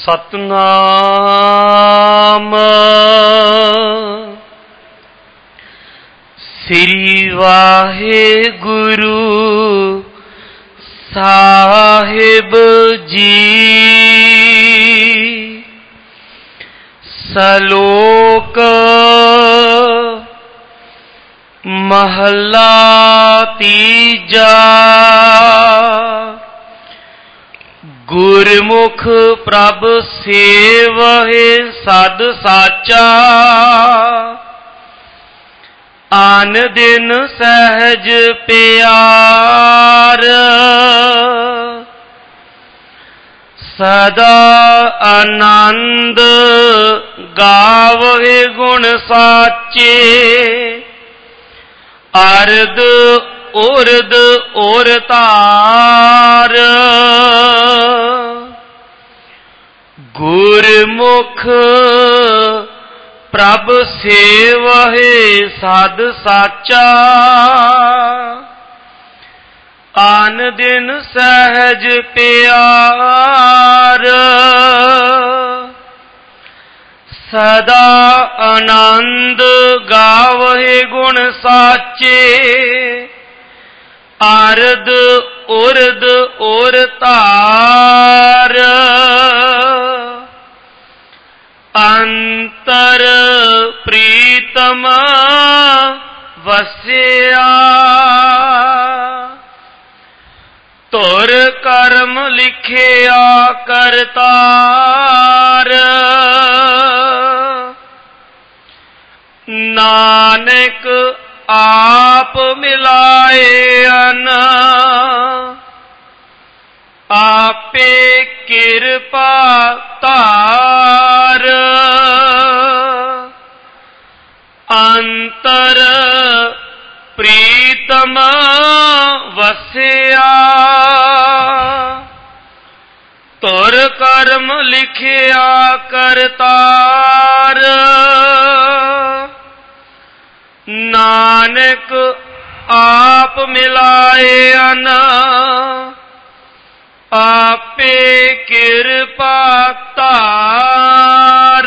ਸਤਨਾਮ ਸ੍ਰੀ ਵਾਹਿਗੁਰੂ ਸਾਹਿਬ ਜੀ। ਸਲੋਕ ਮਹਲਾ ਤੀਜਾ। ਗੁਰਮੁਖ ਪ੍ਰਭ ਸੇਵਹਿ ਸਦ ਸਾਚਾ, ਆਨ ਦਿਨ ਸਹਿਜ ਪਿਆਰ। ਸਦਾ ਆਨੰਦ ਗਾਵਹਿ ਗੁਣ ਸਾਚੇ, ਅਰਧ ਉਰਧ ਉਰ ਧਾਰ। ਗੁਰਮੁਖ ਪ੍ਰਭ ਸੇਵਹਿ ਸਦ ਸਾਚਾ, ਆਨ ਦਿਨ ਸਹਿਜ ਪਿਆਰ। ਸਦਾ ਆਨੰਦ ਗਾਵਹਿ ਗੁਣ ਸਾਚੇ, ਅਰਧ ਉਰਧ ਉਰ ਧਾਰ। ਅੰਤਰ ਪ੍ਰੀਤਮ ਵਸਿਆ, ਧੁਰ ਕਰਮ ਲਿਖਿਆ ਕਰਤਾਰ। ਨਾਨਕ ਆਪ ਮਿਲਾਏ ਅਨ, ਆਪੇ ਕਿਰਪਾ ਧਾਰ। ਅੰਤਰ ਪ੍ਰੀਤਮ ਵਸਿਆ, ਧੁਰ ਕਰਮ ਲਿਖਿਆ ਕਰਤਾਰ। ਨਾਨਕ ਆਪ ਮਿਲਾਏ ਅਨ, ਆਪੇ ਕਿਰਪਾ ਧਾਰ।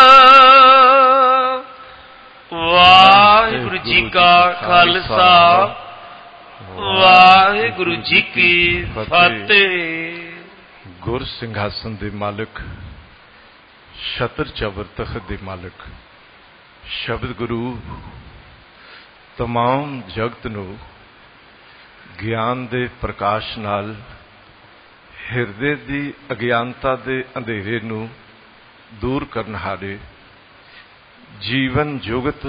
ਵਾਹਿਗੁਰੂ ਜੀ ਕਾ ਖਾਲਸਾ, ਵਾਹਿਗੁਰੂ ਜੀ ਕੀ ਫਤਿਹ। ਗੁਰ ਸਿੰਘਾਸਨ ਦੇ ਮਾਲਕ, ਛਤਰ ਚਵਰ ਤਖਤ ਦੇ ਮਾਲਕ ਸ਼ਬਦ ਗੁਰੂ ਤਮਾਮ ਜਗਤ ਨੂੰ ਗਿਆਨ ਦੇ ਪ੍ਰਕਾਸ਼ ਨਾਲ ਹਿਰਦੇ ਦੀ ਅਗਿਆਨਤਾ ਦੇ ਅੰਧੇਰੇ ਨੂੰ ਦੂਰ ਕਰਨ ਹਾਰੇ, ਜੀਵਨ ਜੁਗਤ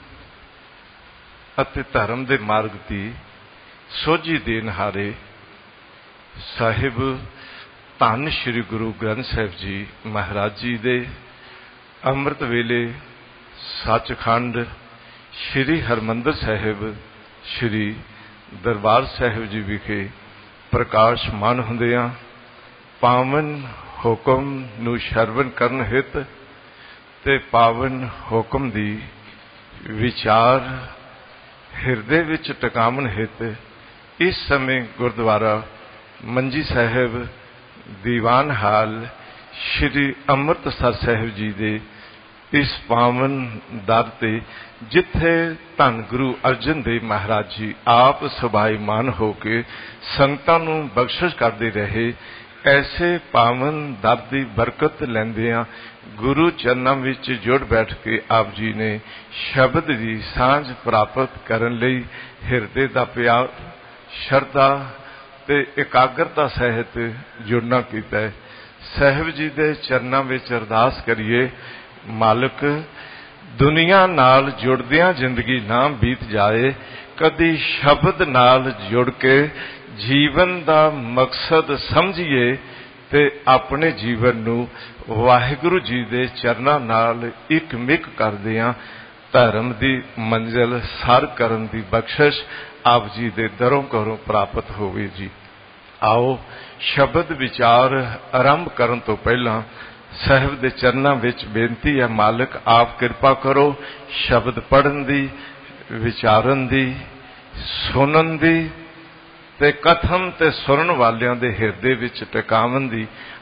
ਅਤੇ ਧਰਮ ਦੇ ਮਾਰਗ ਦੀ ਸੋਝੀ ਦੇਣ ਹਾਰੇ ਸਾਹਿਬ ਧੰਨ ਸ਼੍ਰੀ ਗੁਰੂ ਗ੍ਰੰਥ ਸਾਹਿਬ ਜੀ ਮਹਾਰਾਜ ਜੀ ਦੇ ਅੰਮ੍ਰਿਤ ਵੇਲੇ ਸੱਚਖੰਡ ਸ਼੍ਰੀ ਹਰਿਮੰਦਰ ਸਾਹਿਬ ਸ਼੍ਰੀ ਦਰਬਾਰ ਸਾਹਿਬ ਜੀ ਵਿਖੇ ਪ੍ਰਕਾਸ਼ਮਾਨ ਹੁੰਦਿਆਂ ਪਾਵਨ ਹੁਕਮ ਨੂੰ ਸ਼ਰਵਣ ਕਰਨ ਹਿਤ ਤੇ ਪਾਵਨ ਹੁਕਮ ਦੀ ਵਿਚਾਰ ਹਿਰਦੇ ਵਿੱਚ ਟਿਕਾਵਣ ਹਿਤ ਇਸ ਸਮੇਂ ਗੁਰਦੁਆਰਾ ਮੰਜੀ ਸਾਹਿਬ ਦੀਵਾਨ ਹਾਲ ਸ਼੍ਰੀ ਅੰਮ੍ਰਿਤਸਰ ਸਾਹਿਬ ਜੀ ਦੇ ਇਸ ਪਾਵਨ ਦਰ ਤੇ, ਜਿੱਥੇ ਧੰਨ ਗੁਰੂ ਅਰਜਨ ਦੇਵ ਮਹਾਰਾਜ ਜੀ ਆਪ ਸਭਾਈਮਾਨ ਹੋ ਕੇ ਸੰਗਤਾਂ ਨੂੰ ਬਖਸ਼ਿਸ਼ ਕਰਦੇ ਰਹੇ, ਐਸੇ ਪਾਵਨ ਦਰ ਦੀ ਬਰਕਤ ਲੈਂਦਿਆਂ ਗੁਰੂ ਚਰਨਾਂ ਵਿੱਚ ਜੁੜ ਬੈਠ ਕੇ ਆਪ ਜੀ ਨੇ ਸ਼ਬਦ ਦੀ ਸਾਂਝ ਪ੍ਰਾਪਤ ਕਰਨ ਲਈ ਹਿਰਦੇ ਦਾ ਪਿਆਰ, ਸ਼ਰਧਾ ਤੇ ਇਕਾਗਰਤਾ ਸਹਿਤ ਜੁੜਨਾ ਕੀਤਾ ਹੈ। ਸਾਹਿਬ ਜੀ ਦੇ ਚਰਨਾਂ ਵਿੱਚ ਅਰਦਾਸ ਕਰੀਏ, ਮਾਲਕ ਦੁਨੀਆ ਨਾਲ ਜੁੜਦਿਆਂ ਜ਼ਿੰਦਗੀ ਨਾ ਬੀਤ ਜਾਏ, ਕਦੀ ਸ਼ਬਦ ਨਾਲ ਜੁੜ ਕੇ ਜੀਵਨ ਦਾ ਮਕਸਦ ਸਮਝੀਏ ਤੇ ਆਪਣੇ ਜੀਵਨ ਨੂੰ ਵਾਹਿਗੁਰੂ ਜੀ ਦੇ ਚਰਨਾਂ ਨਾਲ ਇੱਕ ਮਿਕ ਕਰਦਿਆਂ ਧਰਮ ਦੀ ਮੰਜ਼ਿਲ ਸਰ ਕਰਨ ਦੀ ਬਖਸ਼ਿਸ਼ ਆਪ ਜੀ ਦੇ ਦਰੋਂ ਘਰੋਂ ਪ੍ਰਾਪਤ ਹੋਵੇ ਜੀ। ਆਓ ਸ਼ਬਦ ਵਿਚਾਰ ਆਰੰਭ ਕਰਨ ਤੋਂ ਪਹਿਲਾਂ ਸਾਹਿਬ ਦੇ ਚਰਨਾਂ ਵਿੱਚ ਬੇਨਤੀ ਹੈ, ਮਾਲਕ ਆਪ ਕਿਰਪਾ ਕਰੋ ਸ਼ਬਦ ਪੜ੍ਹਨ ਦੀ, ਵਿਚਾਰਨ ਦੀ, ਸੁਣਨ ਦੀ ਤੇ ਕਥਨ ਤੇ ਸੁਣਨ ਵਾਲਿਆਂ ਦੇ ਹਿਰਦੇ ਵਿੱਚ ਟਿਕਾਵਨ ਦੀ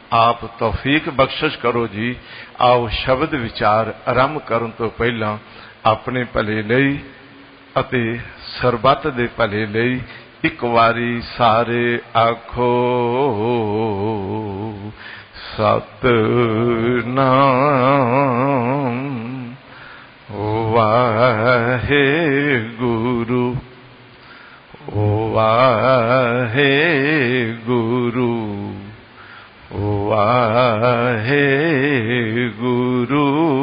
ਆਪ ਤੌਫੀਕ ਬਖਸ਼ਿਸ਼ ਕਰੋ ਜੀ। ਆਓ ਸ਼ਬਦ ਵਿਚਾਰ ਆਰੰਭ ਕਰਨ ਤੋਂ ਪਹਿਲਾਂ ਆਪਣੇ ਭਲੇ ਲਈ ਅਤੇ ਸਰਬੱਤ ਦੇ ਭਲੇ ਲਈ ਇੱਕ ਵਾਰੀ ਸਾਰੇ ਆਖੋ ਸਤਿਨਾਮ ਵਾਹਿਗੁਰੂ ਵਾਹਿਗੁਰੂ ਵਾਹਿਗੁਰੂ।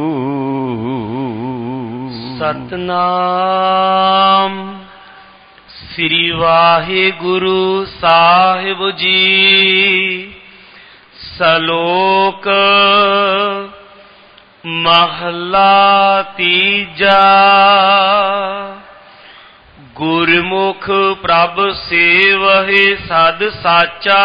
ਸਤਨਾਮ ਸ੍ਰੀ ਵਾਹਿਗੁਰੂ ਸਾਹਿਬ ਜੀ। ਸ਼ਲੋਕ ਮਹਲਾ ਤੀਜਾ। ਗੁਰਮੁਖ ਪ੍ਰਭ ਸੇਵਹਿ ਸਦ ਸਾਚਾ।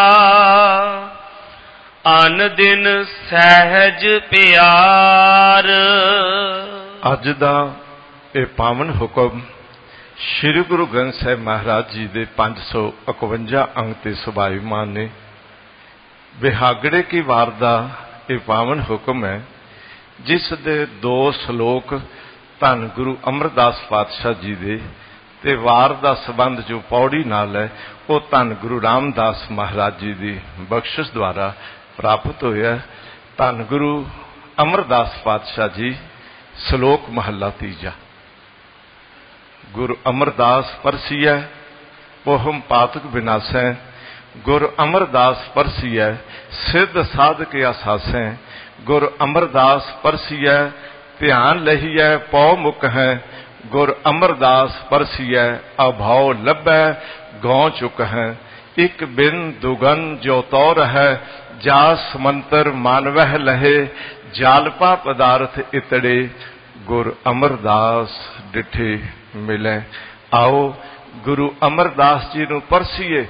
ਅਨ ਦਿਨ ਸਹਿਜ ਪਿਆਰ। ਅੱਜ ਦਾ ਇਹ ਪਾਵਨ ਹੁਕਮ ਸ੍ਰੀ ਗੁਰੂ ਗ੍ਰੰਥ ਸਾਹਿਬ ਮਹਾਰਾਜ ਜੀ ਦੇ 551 ਅੰਗ ਤੇ ਸੁਭਾਈਮਾਨ ਨੇ। ਬਿਹਾਗੜੇ ਕੀ ਵਾਰ ਦਾ ਇਹ ਪਾਵਨ ਹੁਕਮ ਹੈ, ਜਿਸ ਦੇ 2 ਸ਼ਲੋਕ ਧੰਨ ਗੁਰੂ ਅਮਰਦਾਸ ਪਾਤਸ਼ਾਹ ਜੀ ਦੇ ਤੇ ਵਾਰ ਦਾ ਸੰਬੰਧ ਜੋ ਪੌੜੀ ਨਾਲ ਹੈ ਉਹ ਧੰਨ ਗੁਰੂ ਰਾਮਦਾਸ ਮਹਾਰਾਜ ਜੀ ਦੀ ਬਖਸ਼ਿਸ਼ ਦੁਆਰਾ ਪ੍ਰਾਪਤ ਹੋਇਆ। ਧੰਨ ਗੁਰੂ ਅਮਰਦਾਸ ਪਾਤਸ਼ਾਹ ਜੀ ਸ਼ਲੋਕ ਮਹੱਲਾ ਤੀਜਾ। ਗੁਰ ਅਮਰਦਾਸ ਪਰਸੀਐ ਪੋਹਮ ਪਾਤਕ ਵਿਨਾਸੈ। ਗੁਰ ਅਮਰਦਾਸ ਪਰਸੀਐ ਸਿੱਧ ਸਾਧਕ ਆਸਾਸੈ। ਗੁਰ ਅਮਰਦਾਸ ਪਰਸੀਐ ਧਿਆਨ ਲਹੀਐ ਪਉ ਮੁਕ ਹੈ। ਗੁਰ ਅਮਰਦਾਸ ਪਰਸੀਐ ਅਭਾਉ ਲੱਭੈ ਗਉ ਚੁਕ ਹੈ। ਇਕ ਬਿਨ ਦੁਗਨ ਜੋ ਤੌਰ ਹੈ ਜਾਸ ਮੰਤਰ ਮਾਨਵਹਿ ਲਹੇ। ਜਾਲਪਾ ਪਦਾਰਥ ਇਤੜੇ ਗੁਰ ਅਮਰਦਾਸ ਡਿਠੇ ਮਿਲੇ। ਆਓ ਗੁਰੂ ਅਮਰਦਾਸ ਜੀ ਨੂੰ ਪਰਸੀਏ।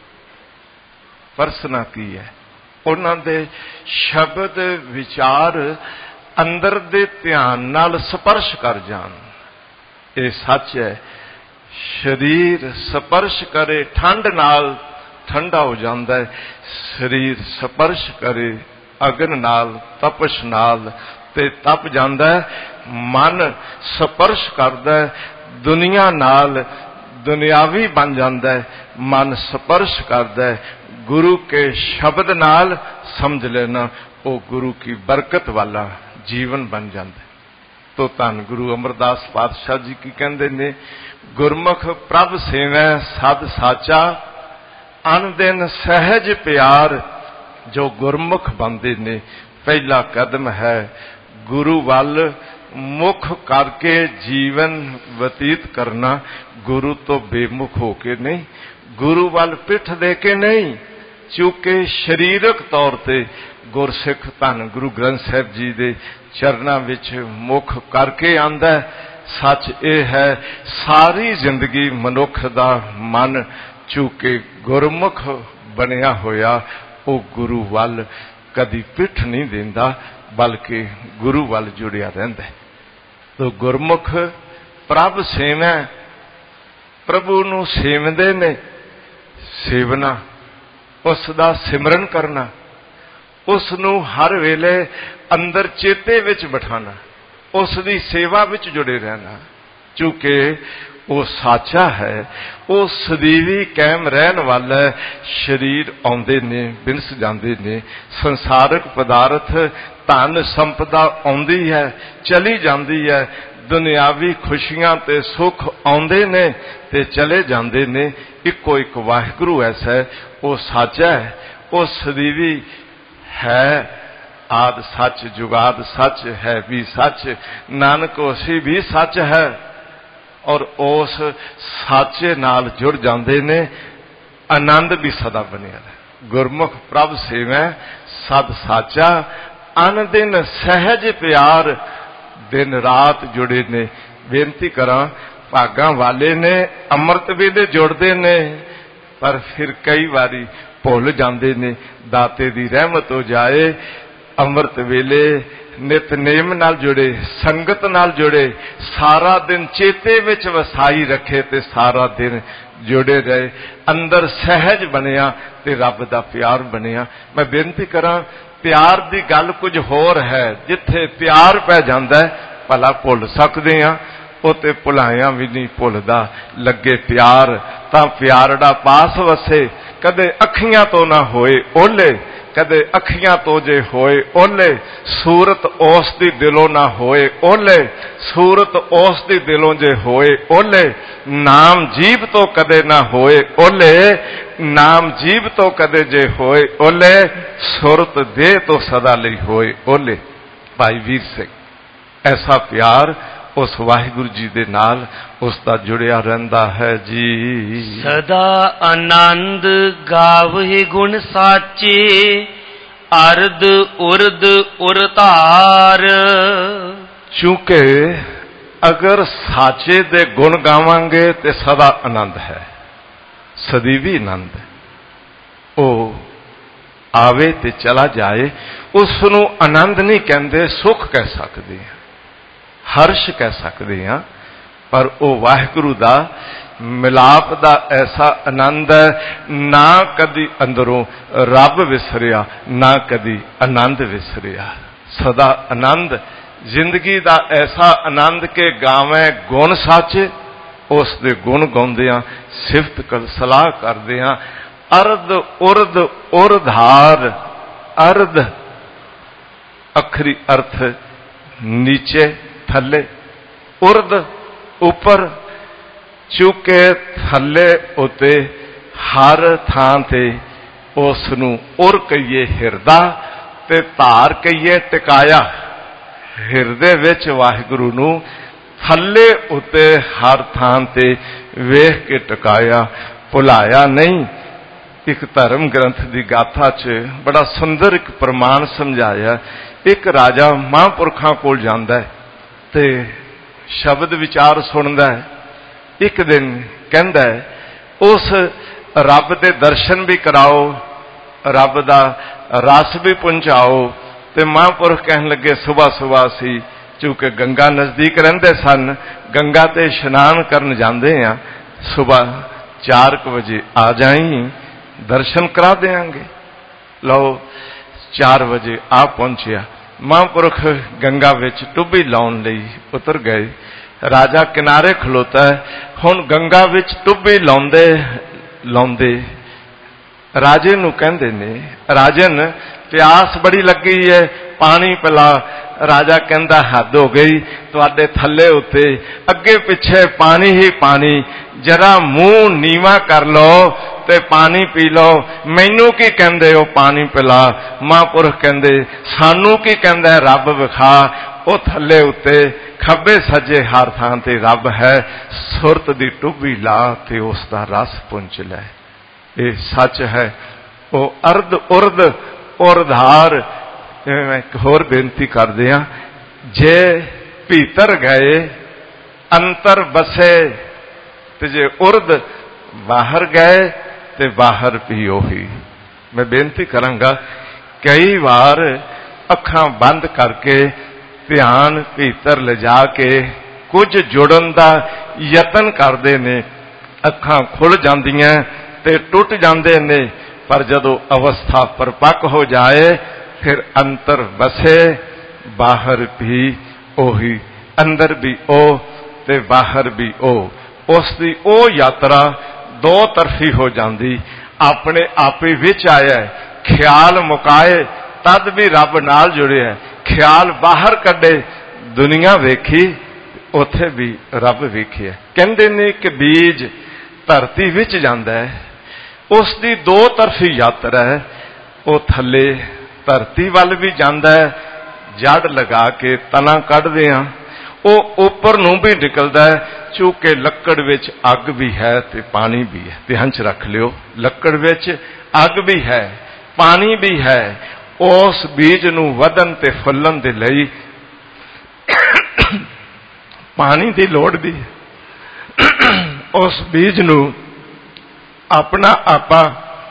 ਪਰਸਨਾ ਕੀ ਹੈ? ਉਹਨਾਂ ਦੇ ਸ਼ਬਦ ਵਿਚਾਰ ਅੰਦਰ ਦੇ ਧਿਆਨ ਨਾਲ ਸਪਰਸ਼ ਕਰ ਜਾਣ। ਇਹ ਸੱਚ ਹੈ, ਸਰੀਰ ਸਪਰਸ਼ ਕਰੇ ਠੰਡ ਨਾਲ ਠੰਡਾ ਹੋ ਜਾਂਦਾ ਹੈ। ਸਰੀਰ ਸਪਰਸ਼ ਕਰੇ ਅਗਨ ਨਾਲ ਤਪਸ਼ ਨਾਲ ਤੇ ਤਪ ਜਾਂਦਾ ਹੈ। ਮਨ ਸਪਰਸ਼ ਕਰਦਾ ਹੈ ਦੁਨੀਆ ਨਾਲ ਦੁਨਿਆਵੀ ਬਣ ਜਾਂਦਾ ਹੈ। ਮਨ ਸਪਰਸ਼ ਕਰਦਾ ਹੈ ਗੁਰੂ ਕੇ ਸ਼ਬਦ ਨਾਲ ਸਮਝ ਲੈਣਾ, ਉਹ ਗੁਰੂ ਕੀ ਬਰਕਤ ਵਾਲਾ ਜੀਵਨ ਬਣ ਜਾਂਦਾ ਹੈ। ਤੋ ਧੰਨ ਗੁਰੂ ਅਮਰਦਾਸ ਪਾਤਸ਼ਾਹ ਜੀ ਕੀ ਕਹਿੰਦੇ ਨੇ? ਗੁਰਮੁਖ ਪ੍ਰਭ ਸੇਵੈ ਸਦ ਸਾਚਾ। ਅਨ ਦਿਨ ਸਹਿਜ ਪਿਆਰ। ਜੋ ਗੁਰਮੁਖ ਬਣਦੇ ਨੇ ਪਹਿਲਾ ਕਦਮ ਹੈ ਗੁਰੂ ਵੱਲ ਮੁਖ ਕਰਕੇ ਜੀਵਨ ਬਤੀਤ ਕਰਨਾ। ਗੁਰੂ ਤੋਂ ਬੇਮੁਖ ਹੋ ਕੇ ਨਹੀਂ, ਗੁਰੂ ਵੱਲ ਪਿੱਠ ਦੇ ਕੇ ਨਹੀਂ, ਚੂੰਕਿ ਸਰੀਰਕ ਤੌਰ ਤੇ ਗੁਰਸਿੱਖ ਧੰਨ ਗੁਰੂ ਗ੍ਰੰਥ ਸਾਹਿਬ ਜੀ ਦੇ ਚਰਨਾਂ ਵਿੱਚ ਮੁਖ ਕਰਕੇ ਆਂਦਾ। ਸੱਚ ਇਹ ਹੈ ਸਾਰੀ ਜ਼ਿੰਦਗੀ ਮਨੁੱਖ ਦਾ ਮਨ ਚੂੰਕਿ ਗੁਰਮੁਖ ਬਣਿਆ ਹੋਇਆ ਉਹ ਗੁਰੂ ਵੱਲ ਕਦੀ ਪਿੱਠ ਨਹੀਂ ਦਿੰਦਾ, ਬਲਕਿ ਗੁਰੂ ਵੱਲ ਜੁੜਿਆ ਰਹਿੰਦਾ। ਤੋ ਗੁਰਮੁਖ ਪ੍ਰਭ ਸੇਵੈ, ਪ੍ਰਭੂ ਨੂੰ ਸੇਵਦੇ ਨੇ। ਸੇਵਨਾ ਉਸ ਦਾ ਸਿਮਰਨ ਕਰਨਾ, ਉਸ ਨੂੰ ਹਰ ਵੇਲੇ ਅੰਦਰ ਚੇਤੇ ਵਿੱਚ ਬਿਠਾਣਾ, ਉਸ ਦੀ ਸੇਵਾ ਵਿੱਚ ਜੁੜੇ ਰਹਿਣਾ। ਚੂੰਕਿ ਉਹ ਸਾਚਾ ਹੈ, ਉਹ ਸਦੀਵੀ ਕਾਇਮ ਰਹਿਣ ਵਾਲਾ। ਸਰੀਰ ਆਉਂਦੇ ਨੇ ਬਿਨਸ ਜਾਂਦੇ ਨੇ, ਸੰਸਾਰਕ ਪਦਾਰਥ ਧਨ ਸੰਪਦਾ ਆਉਂਦੀ ਹੈ ਚਲੀ ਜਾਂਦੀ ਹੈ, ਦੁਨਿਆਵੀ ਖੁਸ਼ੀਆਂ ਤੇ ਸੁੱਖ ਆਉਂਦੇ ਨੇ ਤੇ ਚਲੇ ਜਾਂਦੇ ਨੇ। ਇੱਕੋ ਇੱਕ ਵਾਹਿਗੁਰੂ ਐਸਾ ਹੈ, ਉਹ ਸਾਚਾ ਹੈ, ਉਹ ਸਦੀਵੀ ਹੈ। ਆਦ ਸੱਚ ਜੁਗਾਦ ਸੱਚ ਹੈ ਵੀ ਸੱਚ, ਨਾਨਕ ਉਸੇ ਵੀ ਸੱਚ ਹੈ। ਔਰ ਉਸ ਸਾਚੇ ਨਾਲ ਜੁੜ ਜਾਂਦੇ ਨੇ, ਆਨੰਦ ਵੀ ਸਦਾ ਬਣਿਆ ਰਹੇ। ਗੁਰਮੁਖ ਪ੍ਰਭ ਸੇਵੈ ਸਦ ਸਾਚਾ। ਅਨ ਦਿਨ ਸਹਿਜ ਪਿਆਰ। ਦਿਨ ਰਾਤ ਜੁੜੇ ਨੇ। ਬੇਨਤੀ ਕਰਾਂ, ਭਾਗਾਂ ਵਾਲੇ ਨੇ, ਅੰਮ੍ਰਿਤ ਵੇਲੇ ਜੁੜਦੇ ਨੇ, ਪਰ ਫਿਰ ਕਈ ਵਾਰੀ ਭੁੱਲ ਜਾਂਦੇ ਨੇ। ਦਾਤੇ ਦੀ ਰਹਿਮਤ ਹੋ ਜਾਏ, ਅੰਮ੍ਰਿਤ ਵੇਲੇ ਨਿਤਨੇਮ ਨਾਲ ਜੁੜੇ, ਸੰਗਤ ਨਾਲ ਜੁੜੇ, ਸਾਰਾ ਦਿਨ ਚੇਤੇ ਵਿੱਚ ਵਸਾਈ ਰੱਖੇ ਤੇ ਸਾਰਾ ਦਿਨ जुड़े रहे, अंदर सहज बनिया ते रब दा प्यार बनिया। मैं बेनती करा, प्यार दी गल कुछ होर है, जिथे प्यार पै जांदा है भला भुल सकदे हां, ਉਹ ਤੇ ਭੁਲਾਇਆ ਵੀ नहीं भुलदा। लगे प्यार तां प्यारड़ा पास वसे, कदे अखियां तो ना होए ओले, कदे अखियां तो जे होए ओले, सूरत उस दी दिलों ना होए ओले, सूरत उस दी दिलों जे होए ओले, नाम जीव तो कदे ना होए ओले, नाम जीव तो कदे जे होए ओले, सुरत दे तो सदा लई होए ओले। भाई वीर सिंह, ऐसा प्यार उस वाहिगुरु जी दे नाल उसका जुड़िया रहंदा है जी। सदा आनंद गावे गुण साचे, अर्ध उर्द उरतार। चूंकि अगर साचे दे गुण गावांगे ते सदा आनंद है, सदीवी आनंद है। ओ आवे ते चला जाए, उसनू आनंद नहीं कहंदे, सुख कह सकते हैं, हर्ष कह सकते हैं, पर वो वाहिगुरु दा मिलाप दा ऐसा आनंद है, ना कदी अंदरों रब विसरिया, ना कदी आनंद विसरिया, सदा आनंद। जिंदगी दा ऐसा आनंद के गावे गुण साचे, उस दे गुण गाउंदियां सिफत कर सलाह करदियां। अर्ध उर्द उर्धार, अर्ध अखरी अर्थ नीचे थले, उर्द उपर, चूके थले उते हर थां ते उसनू उर कहिए हिरदा ते धार कहिए टिकाया। हिरदे विच वाहिगुरु नू, थले उते हर थां ते वेख के टिकाया, भुलाया नहीं। एक धर्म ग्रंथ की गाथा च बड़ा सुंदर एक प्रमाण समझाया। एक राजा महापुरखों कोल जांदा है ते शब्द विचार सुनदा है। एक दिन कहंदा है, उस रब दे दर्शन भी कराओ, रब दा रस भी पहुंचाओ। ते महापुरख कहन लगे, सुबह सुबह सी, चूंकि गंगा नजदीक रहिंदे सन, गंगा ते इशनान करन जांदे आ, सुबह 4 बजे आ जाई, दर्शन करा देंगे। लो 4 बजे आ पहुंचिया। महापुरख गंगा विच टुब्बी लाउण लई उतर गए। राजा किनारे खलोता है। हुण गंगा विच टुब्बी लाउंदे लाउंदे राजे नूं कहंदे ने, राजन प्यास बड़ी लगी है, पानी पिला। राजा कहंदा हद हो गई, तुहाडे थल्ले उत्ते अगे पिछे पानी ही पानी, जरा मूंह नीवा कर लो ते पानी पी लो, मैनू की कहंदे हो पानी पिला। महापुरख कहंदे सानू की कहंदा है रब विखा। ओ थल्ले उत्ते खब्बे सज्जे हर थां ते रब है, सुरत दी टुब्बी ला ते उसका रस पुंज लै। ये सच है। वो अर्ध उर्द उर्धार। एक होर बेनती कर दिया, जे भीतर गए अंतर बसे, ते जे उर्द बाहर गए ते बाहर भी ओही। मैं बेनती करांगा, कई बार अखां बंद करके ध्यान भीतर ले जाके कुछ जुड़न दा यतन करते ने, अखां खुल जांदियां ते टुट जांदे ने, पर जदों अवस्था परिपक्व हो जाए फिर अंतर बसे बाहर भी ओही, अंदर भी ओ ते बाहर भी ओ। उसकी ओ यात्रा दो तरफी हो जाती। अपने आप ही विच आया, ख्याल मुकाए तद भी रब नाल जुड़े है, ख्याल बाहर कढ़े दुनिया वेखी उथे भी रब वेखिया। कहंदे ने कि बीज धरती विच जांदा है, उसकी दो तरफी यात्रा है। वो थले धरती वाल भी जांदा है, जड़ लगा के तना कढ़दे हां, वो उपर नूं भी निकलदा है। चूंकि लकड़ विच अग भी है ते पानी भी है। ध्यान च रख लियो, लकड़ विच अग भी है, पानी भी है। उस बीज नूं वधन ते फुल्लण दे लई पानी की लोड़ भी है। उस बीज नूं अपना आपा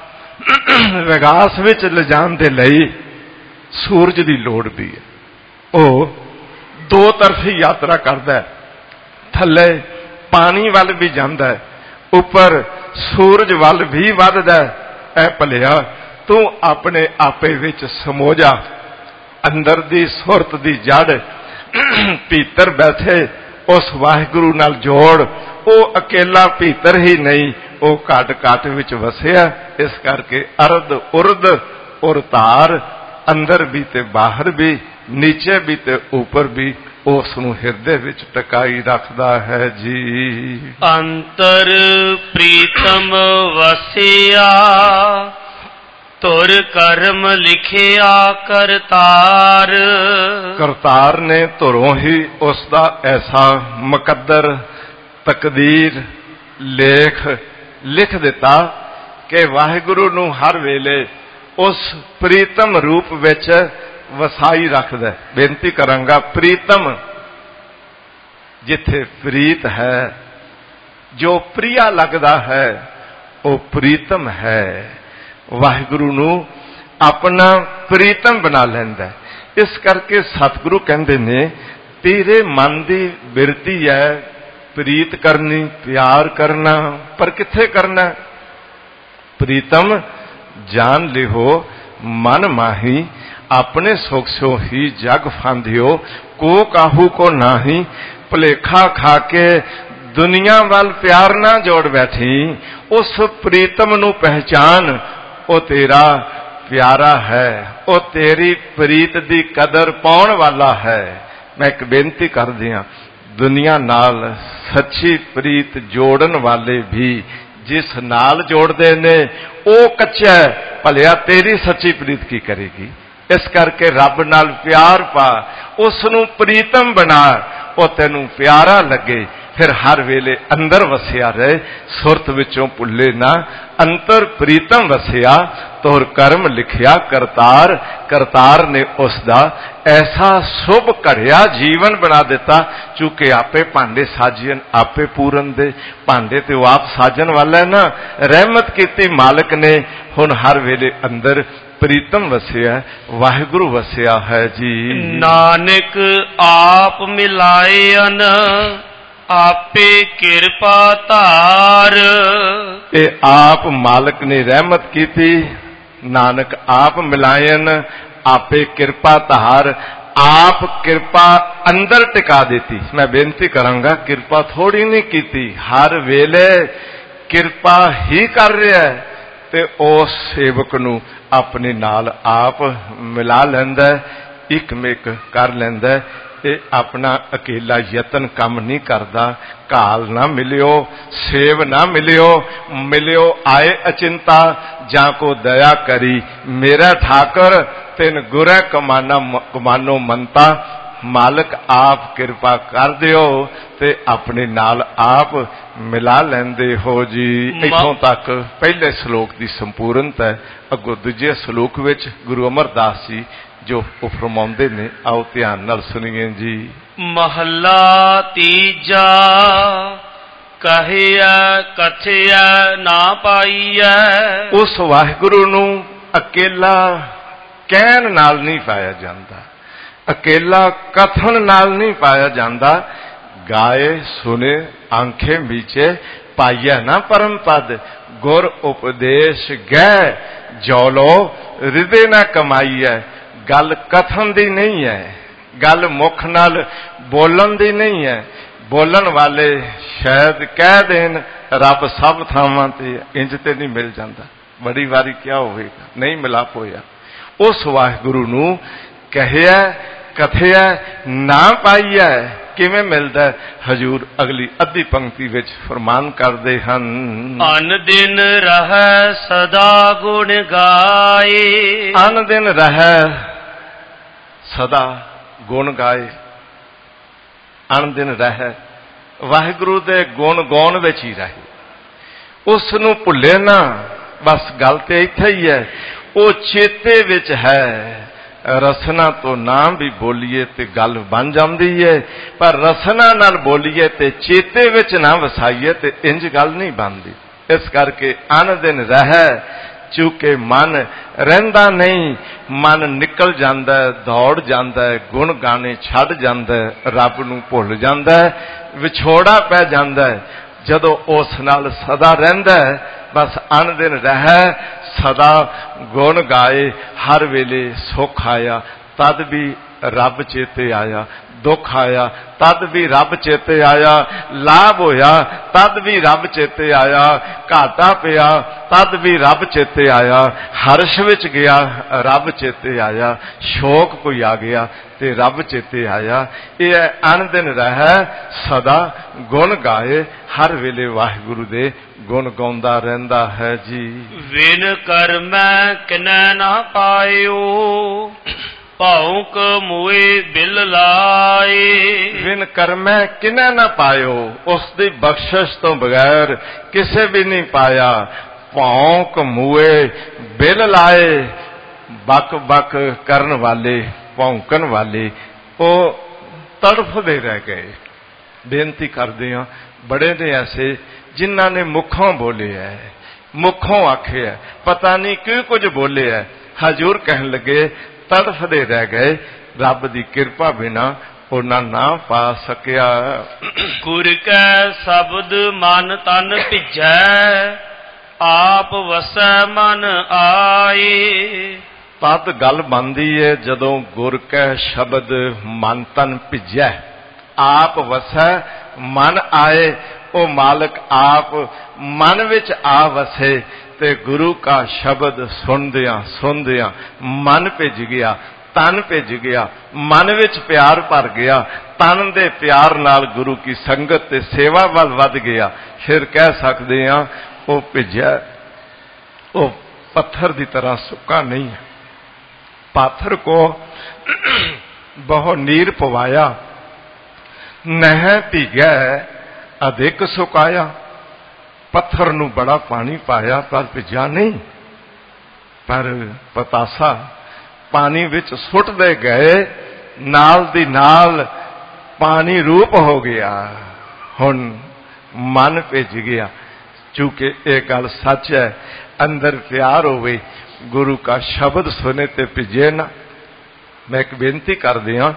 विकास विच ले जाण दे लई सूरज की लोड़ भी है। वो दो तरफी यात्रा करता है, थले पानी वाल भी जाता है, ਉੱਪਰ ਸੂਰਜ ਵੱਲ ਵੀ ਵੱਧਦਾ। ਐ ਭਲਿਆ ਤੂੰ ਆਪਣੇ ਆਪੇ ਵਿੱਚ ਸਮੋ ਜਾ। ਅੰਦਰ ਦੀ ਸੁਰਤ ਦੀ ਜੜ ਭੀਤਰ ਬੈਠੇ ਉਸ ਵਾਹਿਗੁਰੂ ਨਾਲ ਜੋੜ। ਉਹ ਅਕੇਲਾ ਭੀਤਰ ਹੀ ਨਹੀਂ, ਉਹ ਘਟ ਘਟ ਵਿੱਚ ਵਸਿਆ। ਇਸ ਕਰਕੇ ਅਰਧ ਉਰਧ ਔਰ ਧਾਰ, ਅੰਦਰ ਵੀ ਤੇ ਬਾਹਰ ਵੀ, ਨੀਚੇ ਵੀ ਤੇ ਉੱਪਰ ਵੀ, ਉਸ ਨੂੰ ਹਿਰਦੇ ਵਿੱਚ ਟਿਕਾਈ ਰੱਖਦਾ ਹੈ ਜੀ। ਅੰਤਰ ਪ੍ਰੀਤਮ ਵਸਿਆ, ਤੁਰ ਕਰਮ ਲਿਖਿਆ ਕਰਤਾਰ। ਕਰਤਾਰ ਨੇ ਧੁਰੋਂ ਹੀ ਉਸ ਦਾ ਐਸਾ ਮੁਕੱਦਰ ਤਕਦੀਰ ਲਿਖ ਦਿੱਤਾ ਕਿ ਵਾਹਿਗੁਰੂ ਨੂੰ ਹਰ ਵੇਲੇ ਉਸ ਪ੍ਰੀਤਮ ਰੂਪ ਵਿੱਚ ਵਸਾਈ ਰੱਖਦਾ। ਬੇਨਤੀ ਕਰਾਂਗਾ, ਪ੍ਰੀਤਮ ਜਿੱਥੇ ਪ੍ਰੀਤ ਹੈ, ਜੋ ਪ੍ਰਿਆ ਲੱਗਦਾ ਹੈ, ਉਹ ਪ੍ਰੀਤਮ ਹੈ। ਵਾਹਿਗੁਰੂ ਨੂੰ ਆਪਣਾ ਪ੍ਰੀਤਮ ਬਣਾ ਲੈਂਦਾ। ਇਸ ਕਰਕੇ ਸਤਿਗੁਰੂ ਕਹਿੰਦੇ ਨੇ, ਤੇਰੇ ਮਨ ਦੀ ਬਿਰਤੀ ਹੈ ਪ੍ਰੀਤ ਕਰਨੀ, ਪਿਆਰ ਕਰਨਾ, ਪਰ ਕਿੱਥੇ ਕਰਨਾ? ਪ੍ਰੀਤਮ ਜਾਣ ਲਿਓ ਮਨ ਮਾਹੀ, ਆਪਣੇ ਸੁਖ ਸੋ ਹੀ ਜਗ ਫਾਂਧਿਓ, ਕੋ ਕਾਹੂ ਕੋ ਨਾਹੀ। ਭੁਲੇਖਾ ਖਾ ਕੇ ਦੁਨੀਆ ਵੱਲ ਪਿਆਰ ਨਾ ਜੋੜ ਬੈਠੀ। ਉਸ ਪ੍ਰੀਤਮ ਨੂੰ ਪਹਿਚਾਨ, ਉਹ ਤੇਰਾ ਪਿਆਰਾ ਹੈ, ਉਹ ਤੇਰੀ ਪ੍ਰੀਤ ਦੀ ਕਦਰ ਪਾਉਣ ਵਾਲਾ ਹੈ। ਮੈਂ ਇੱਕ ਬੇਨਤੀ ਕਰਦੀ ਹਾਂ, ਦੁਨੀਆ ਨਾਲ ਸੱਚੀ ਪ੍ਰੀਤ ਜੋੜਨ ਵਾਲੇ ਵੀ ਜਿਸ ਨਾਲ ਜੋੜਦੇ ਨੇ ਉਹ ਕੱਚਾ ਹੈ, ਭਲਿਆ ਤੇਰੀ ਸੱਚੀ ਪ੍ਰੀਤ ਕੀ ਕਰੇਗੀ? ਇਸ ਕਰਕੇ ਰੱਬ ਨਾਲ ਪਿਆਰ ਪਾ, ਉਸ ਨੂੰ ਪ੍ਰੀਤਮ ਬਣਾ, ਉਹ ਤੈਨੂੰ ਪਿਆਰਾ ਲੱਗੇ। ਫਿਰ ਹਰ ਵੇਲੇ ਅੰਦਰ ਵਸਿਆ ਰਹੇ, ਸੁਰਤ ਵਿੱਚੋਂ ਭੁੱਲੇ ਨਾ। ਅੰਤਰ ਪ੍ਰੀਤਮ ਵਸਿਆ, ਤੋਰ ਕਰਮ ਲਿਖਿਆ ਕਰਤਾਰ। ਕਰਤਾਰ ਨੇ ਉਸ ਦਾ ਐਸਾ ਸ਼ੁਭ ਘੜਿਆ ਜੀਵਨ ਬਣਾ ਦਿੱਤਾ। ਚੂੰਕਿ ਆਪੇ ਭਾਂਡੇ ਸਾਜੀਨ, ਆਪੇ ਪੂਰਨ ਦੇ ਭਾਂਡੇ ਤੇ ਉਹ ਆਪ ਸਾਜਣ ਵਾਲਾ ਹੈ ਨਾ। ਰਹਿਮਤ ਕੀਤੀ ਮਾਲਕ ਨੇ, ਹੁਣ ਹਰ ਵੇਲੇ ਅੰਦਰ ਪ੍ਰੀਤਮ ਵਸਿਆ, ਵਾਹਿਗੁਰੂ ਵਸਿਆ ਹੈ ਜੀ। ਨਾਨਕ ਆਪ ਮਿਲਾਇਨ, ਆਪੇ ਕਿਰਪਾ ਧਾਰ। ਇਹ ਆਪ ਮਾਲਕ ਨੇ ਰਹਿਮਤ ਕੀਤੀ, ਨਾਨਕ ਆਪ ਮਿਲਾਇਨ, ਆਪੇ ਕਿਰਪਾ ਧਾਰ। ਆਪ ਕਿਰਪਾ ਅੰਦਰ ਟਿਕਾ ਦਿੱਤੀ। ਮੈਂ ਬੇਨਤੀ ਕਰਾਂਗਾ, ਕਿਰਪਾ ਥੋੜੀ ਨਹੀਂ ਕੀਤੀ, ਹਰ ਵੇਲੇ ਕਿਰਪਾ ਹੀ ਕਰ ਰਿਹਾ ਹੈ ਤੇ ਉਸ ਸੇਵਕ ਨੂੰ ਆਪਣੇ ਨਾਲ ਆਪ ਮਿਲਾ ਲੈਂਦਾ, ਇੱਕ ਮਿਕ ਕਰ ਲੈਂਦਾ। ਇਹ ਆਪਣਾ ਅਕੇਲਾ ਯਤਨ ਕੰਮ ਨਹੀਂ ਕਰਦਾ। ਕਾਲ ਨਾ ਮਿਲਿਓ, ਸੇਵ ਨਾ ਮਿਲਿਓ, ਮਿਲਿਓ ਆਏ ਅਚਿੰਤਾ, ਜਾਂ ਕੋ ਦਇਆ ਕਰੀ ਮੇਰਾ ਠਾਕਰ, ਤਿਨ ਗੁਰੈ ਕਮਾਨੋ ਮੰਤਾ। ਮਾਲਕ ਆਪ ਕਿਰਪਾ ਕਰ ਦਿਓ ਤੇ ਆਪਣੇ ਨਾਲ ਆਪ ਮਿਲਾ ਲੈਂਦੇ ਹੋ ਜੀ। ਇੱਥੋਂ ਤੱਕ ਪਹਿਲੇ ਸ਼ਲੋਕ ਦੀ ਸੰਪੂਰਨਤਾ ਹੈ। ਅੱਗੋਂ ਦੂਜੇ ਸ਼ਲੋਕ ਵਿੱਚ ਗੁਰੂ ਅਮਰਦਾਸ ਜੀ ਜੋ ਉਹ ਫਰਮਾਉਂਦੇ ਨੇ, ਆਓ ਧਿਆਨ ਨਾਲ ਸੁਣੀਏ ਜੀ। ਮਹੱਲਾ ਤੀਜਾ, ਕਹਿਆ ਕਥਿਆ ਨਾ ਪਾਈਐ। ਉਸ ਵਾਹਿਗੁਰੂ ਨੂੰ ਅਕੇਲਾ ਕਹਿਣ ਨਾਲ ਨਹੀਂ ਪਾਇਆ ਜਾਂਦਾ, ਅਕੇਲਾ ਕਥਨ ਨਾਲ ਨਹੀਂ ਪਾਇਆ ਜਾਂਦਾ। ਗਾਏ ਸੁਨੇ ਆਂਖੇ ਮੀਚੇ, ਪਾਈਐ ਨਾ ਪਰਮ ਪਦ। ਗੁਰ ਉਪਦੇਸ਼ ਗਹਿ, ਜੌਲੋ ਹਿਰਦੇ ਨਾ ਕਮਾਈਐ। ਗੱਲ ਕਥਨ ਦੀ ਨਹੀਂ ਹੈ, ਗੱਲ ਮੁਖ ਨਾਲ ਬੋਲਣ ਦੀ ਨਹੀਂ ਹੈ। ਬੋਲਣ ਵਾਲੇ ਸ਼ਾਇਦ ਕਹਿ ਦੇਣ ਰੱਬ ਸਭ ਥਾਵਾਂ ਤੇ, ਇੰਜ ਤੇ ਨਹੀਂ ਮਿਲ ਜਾਂਦਾ। ਬੜੀ ਵਾਰੀ ਕਿਹਾ ਹੋਵੇਗਾ, ਨਹੀਂ ਮਿਲਾਪ ਹੋਇਆ। ਉਸ ਵਾਹਿਗੁਰੂ ਨੂੰ ਕਹਿਆ ਕਥਿਆ ਨਾ ਪਾਈਐ ਕਿਵੇਂ ਮਿਲਦਾ? ਹਜੂਰ ਅਗਲੀ ਅੱਧੀ ਪੰਕਤੀ ਵਿੱਚ ਫਰਮਾਨ ਕਰਦੇ ਹਨ, ਅਨ ਦਿਨ ਰਹਿ ਸਦਾ ਗੁਣ ਗਾਏ। ਅਨ ਦਿਨ ਰਹਿ ਸਦਾ ਗੁਣ ਗਾਏ। ਅਨ ਦਿਨ ਰਹਿ ਵਾਹਿਗੁਰੂ ਦੇ ਗੁਣ ਗਾਉਣ ਵਿੱਚ ਹੀ ਰਹੇ, ਉਸ ਨੂੰ ਭੁੱਲੇ ਨਾ। ਬਸ ਗੱਲ ਤੇ ਇੱਥੇ ਹੀ ਹੈ, ਉਹ ਚੇਤੇ ਵਿੱਚ ਹੈ। ਰਸਨਾ ਤੋਂ ਨਾ ਵੀ ਬੋਲੀਏ ਤੇ ਗੱਲ ਬਣ ਜਾਂਦੀ ਹੈ, ਪਰ ਰਸਨਾ ਨਾਲ ਬੋਲੀਏ ਤੇ ਚੇਤੇ ਵਿੱਚ ਨਾ ਵਸਾਈਏ ਤੇ ਇੰਜ ਗੱਲ ਨਹੀਂ ਬਣਦੀ। ਇਸ ਕਰਕੇ ਅਨ ਦਿਨ ਰਹਿ, ਚੂੰਕਿ ਮਨ ਰਹਿੰਦਾ ਨਹੀਂ, ਮਨ ਨਿਕਲ ਜਾਂਦਾ, ਦੌੜ ਜਾਂਦਾ, ਗੁਣ ਗਾਣੇ ਛੱਡ ਜਾਂਦਾ, ਰੱਬ ਨੂੰ ਭੁੱਲ ਜਾਂਦਾ, ਵਿਛੋੜਾ ਪੈ ਜਾਂਦਾ। ਜਦੋਂ ਉਸ ਨਾਲ ਸਦਾ ਰਹਿੰਦਾ ਬਸ ਅਣ ਦਿਨ ਰਹਿ ਸਦਾ ਗੁਣ ਗਾਏ। ਹਰ ਵੇਲੇ ਸੁੱਖ ਆਇਆ ਤਦ ਵੀ ਰੱਬ ਚੇਤੇ ਆਇਆ, ਦੁੱਖ ਆਇਆ ਤਦ ਵੀ ਰੱਬ ਚੇਤੇ ਆਇਆ, ਲਾਭ ਹੋਇਆ ਤਦ ਵੀ ਰੱਬ ਚੇਤੇ ਆਇਆ, ਘਾਟਾ ਪਿਆ ਤਦ ਵੀ ਰੱਬ ਚੇਤੇ ਆਇਆ, ਹਰਸ਼ ਵਿੱਚ ਗਿਆ ਰੱਬ ਚੇਤੇ ਆਇਆ, ਸ਼ੋਕ ਕੋਈ ਆ ਗਿਆ ਤੇ ਰੱਬ ਚੇਤੇ ਆਇਆ। ਇਹ ਅਣ ਦਿਨ ਰਹਿ ਸਦਾ ਗੁਣ ਗਾਏ। ਹਰ ਵੇਲੇ ਵਾਹਿਗੁਰੂ ਦੇ ਗੁਣ ਗਾਉਂਦਾ ਰਹਿੰਦਾ ਹੈ ਜੀ। ਵਿਨ ਕਰਮੈ ਕਿਨੈ ਨਾ ਪਾਇਓ, ਭਾਉਕ ਮੂਏ ਬਿਲ ਲਾਏ। ਵਿਨ ਕਰਮੈ ਕਿਨੈ ਨਾ ਪਾਇਓ, ਉਸ ਦੀ ਬਖਸ਼ਿਸ਼ ਤੋਂ ਬਗੈਰ ਕਿਸੇ ਵੀ ਨਹੀਂ ਪਾਇਆ। ਭੌਂਕ ਮੂਏ ਬਿਲ ਲਾਏ, ਬਕ ਬਕ ਕਰਨ ਵਾਲੇ ਭੌਂਕਣ ਵਾਲੇ ਉਹ ਤੜਫਦੇ ਰਹਿ ਗਏ। ਬੇਨਤੀ ਕਰਦੇ ਹਾਂ, ਬੜੇ ਨੇ ਐਸੇ ਜਿਨ੍ਹਾਂ ਨੇ ਮੁਖੋਂ ਬੋਲਿਆ, ਮੁਖੋਂ ਆਖਿਆ, ਪਤਾ ਨਹੀਂ ਕੀ ਕੁਝ ਬੋਲਿਆ। ਹਜ਼ੂਰ ਕਹਿਣ ਲੱਗੇ ਤੜਫਦੇ ਰਹਿ ਗਏ, ਰੱਬ ਦੀ ਕਿਰਪਾ ਬਿਨਾ ਉਹਨਾਂ ਨਾ ਪਾ ਸਕਿਆ। ਗੁਰ ਕੈ ਸ਼ਬਦ ਮਨ ਤਨ ਭਿਜੈ, ਆਪ ਵਸੈ ਮਨ ਆਏ। ਤਦ ਗੱਲ ਬਣਦੀ ਹੈ ਜਦੋਂ ਗੁਰ ਕੈ ਸ਼ਬਦ ਮਨ ਤਨ ਭਿਜੈ, ਆਪ ਵਸੈ ਮਨ ਆਏ। ਉਹ ਮਾਲਕ ਆਪ ਮਨ ਵਿੱਚ ਆ ਵਸੇ ਤੇ ਗੁਰੂ ਕਾ ਸ਼ਬਦ ਸੁਣਦਿਆਂ ਸੁਣਦਿਆਂ ਮਨ ਭਿੱਜ ਗਿਆ, ਤਨ ਭਿੱਜ ਗਿਆ, ਮਨ ਵਿੱਚ ਪਿਆਰ ਭਰ ਗਿਆ, ਤਨ ਦੇ ਪਿਆਰ ਨਾਲ ਗੁਰੂ ਕੀ ਸੰਗਤ ਤੇ ਸੇਵਾ ਵੱਲ ਵੱਧ ਗਿਆ। ਫਿਰ ਕਹਿ ਸਕਦੇ ਹਾਂ ਉਹ ਭਿੱਜਿਆ, ਉਹ ਪੱਥਰ ਦੀ ਤਰ੍ਹਾਂ ਸੁੱਕਾ ਨਹੀਂ ਹੈ। पाथर को बहु नीर पवाया, नह भीगै अधिक सुकाया। पत्थर नूं बड़ा पानी पाया पर भिजा नहीं, पर पतासा पानी विच सुटदे गए, नाल दी नाल पानी रूप हो गया। हुण मन भिज गया। चूंकि ये गल सच है, अंदर प्यार होवे, गुरु का शब्द सुने ते भिजे ना। मैं एक बेनती कर दिया,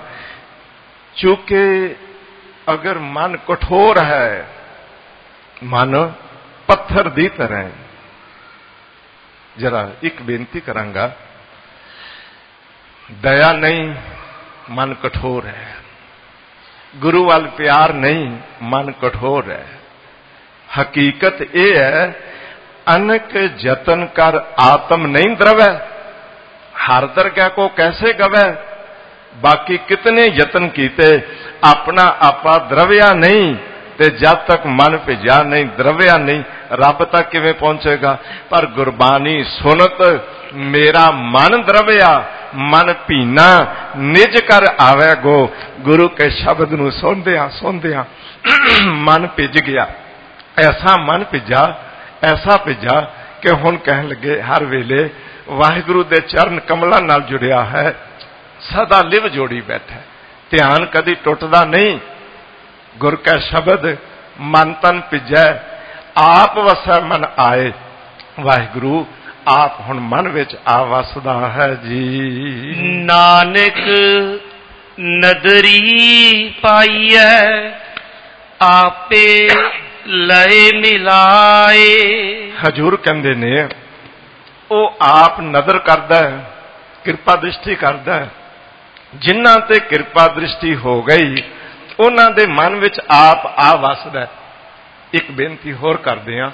चूंकि अगर मन कठोर है, मन पत्थर दी तरह है। जरा एक बेनती करांगा, दया नहीं मन कठोर है, गुरु वाल प्यार नहीं मन कठोर है। हकीकत यह है, अनक जतन कर आत्म नहीं द्रवै, हर दरगाह को कैसे गवै। बाकी कितने यतन कीते, अपना आपा द्रव्या नहीं, ते जब तक मन भिजा नहीं, द्रव्या नहीं, रब तक किवें पहुंचेगा। पर गुरबानी सुनत मेरा मन द्रव्या, मन भीना निज कर आवे गो। गुरु के शब्द नूं सुनदियां सुनदियां मन भिज गया। ऐसा मन भिजा, ऐसा भिजा कि हुण कहन लगे हर वेले वाहिगुरु दे चरण कमलां नाल जुड़िया है, सदा लिव जोड़ी बैठा, ध्यान कदी टुटदा नहीं। गुर का शब्द मन तन भिजै, आप वसै मन आए। वाहिगुरु आप हुण मन विच आ वसदा है जी। नानक नदरी पाईऐ, आपे लए मिलाए। हजूर कहंदे ने ਉਹ ਆਪ ਨਦਰ ਕਰਦਾ ਹੈ, ਕਿਰਪਾ ਦ੍ਰਿਸ਼ਟੀ ਕਰਦਾ ਹੈ। ਜਿਨ੍ਹਾਂ ਤੇ ਕਿਰਪਾ ਦ੍ਰਿਸ਼ਟੀ ਹੋ ਗਈ ਉਹਨਾਂ ਦੇ ਮਨ ਵਿੱਚ ਆਪ ਆ ਵਸਦਾ। ਇੱਕ ਬੇਨਤੀ ਹੋਰ ਕਰਦੇ ਹਾਂ,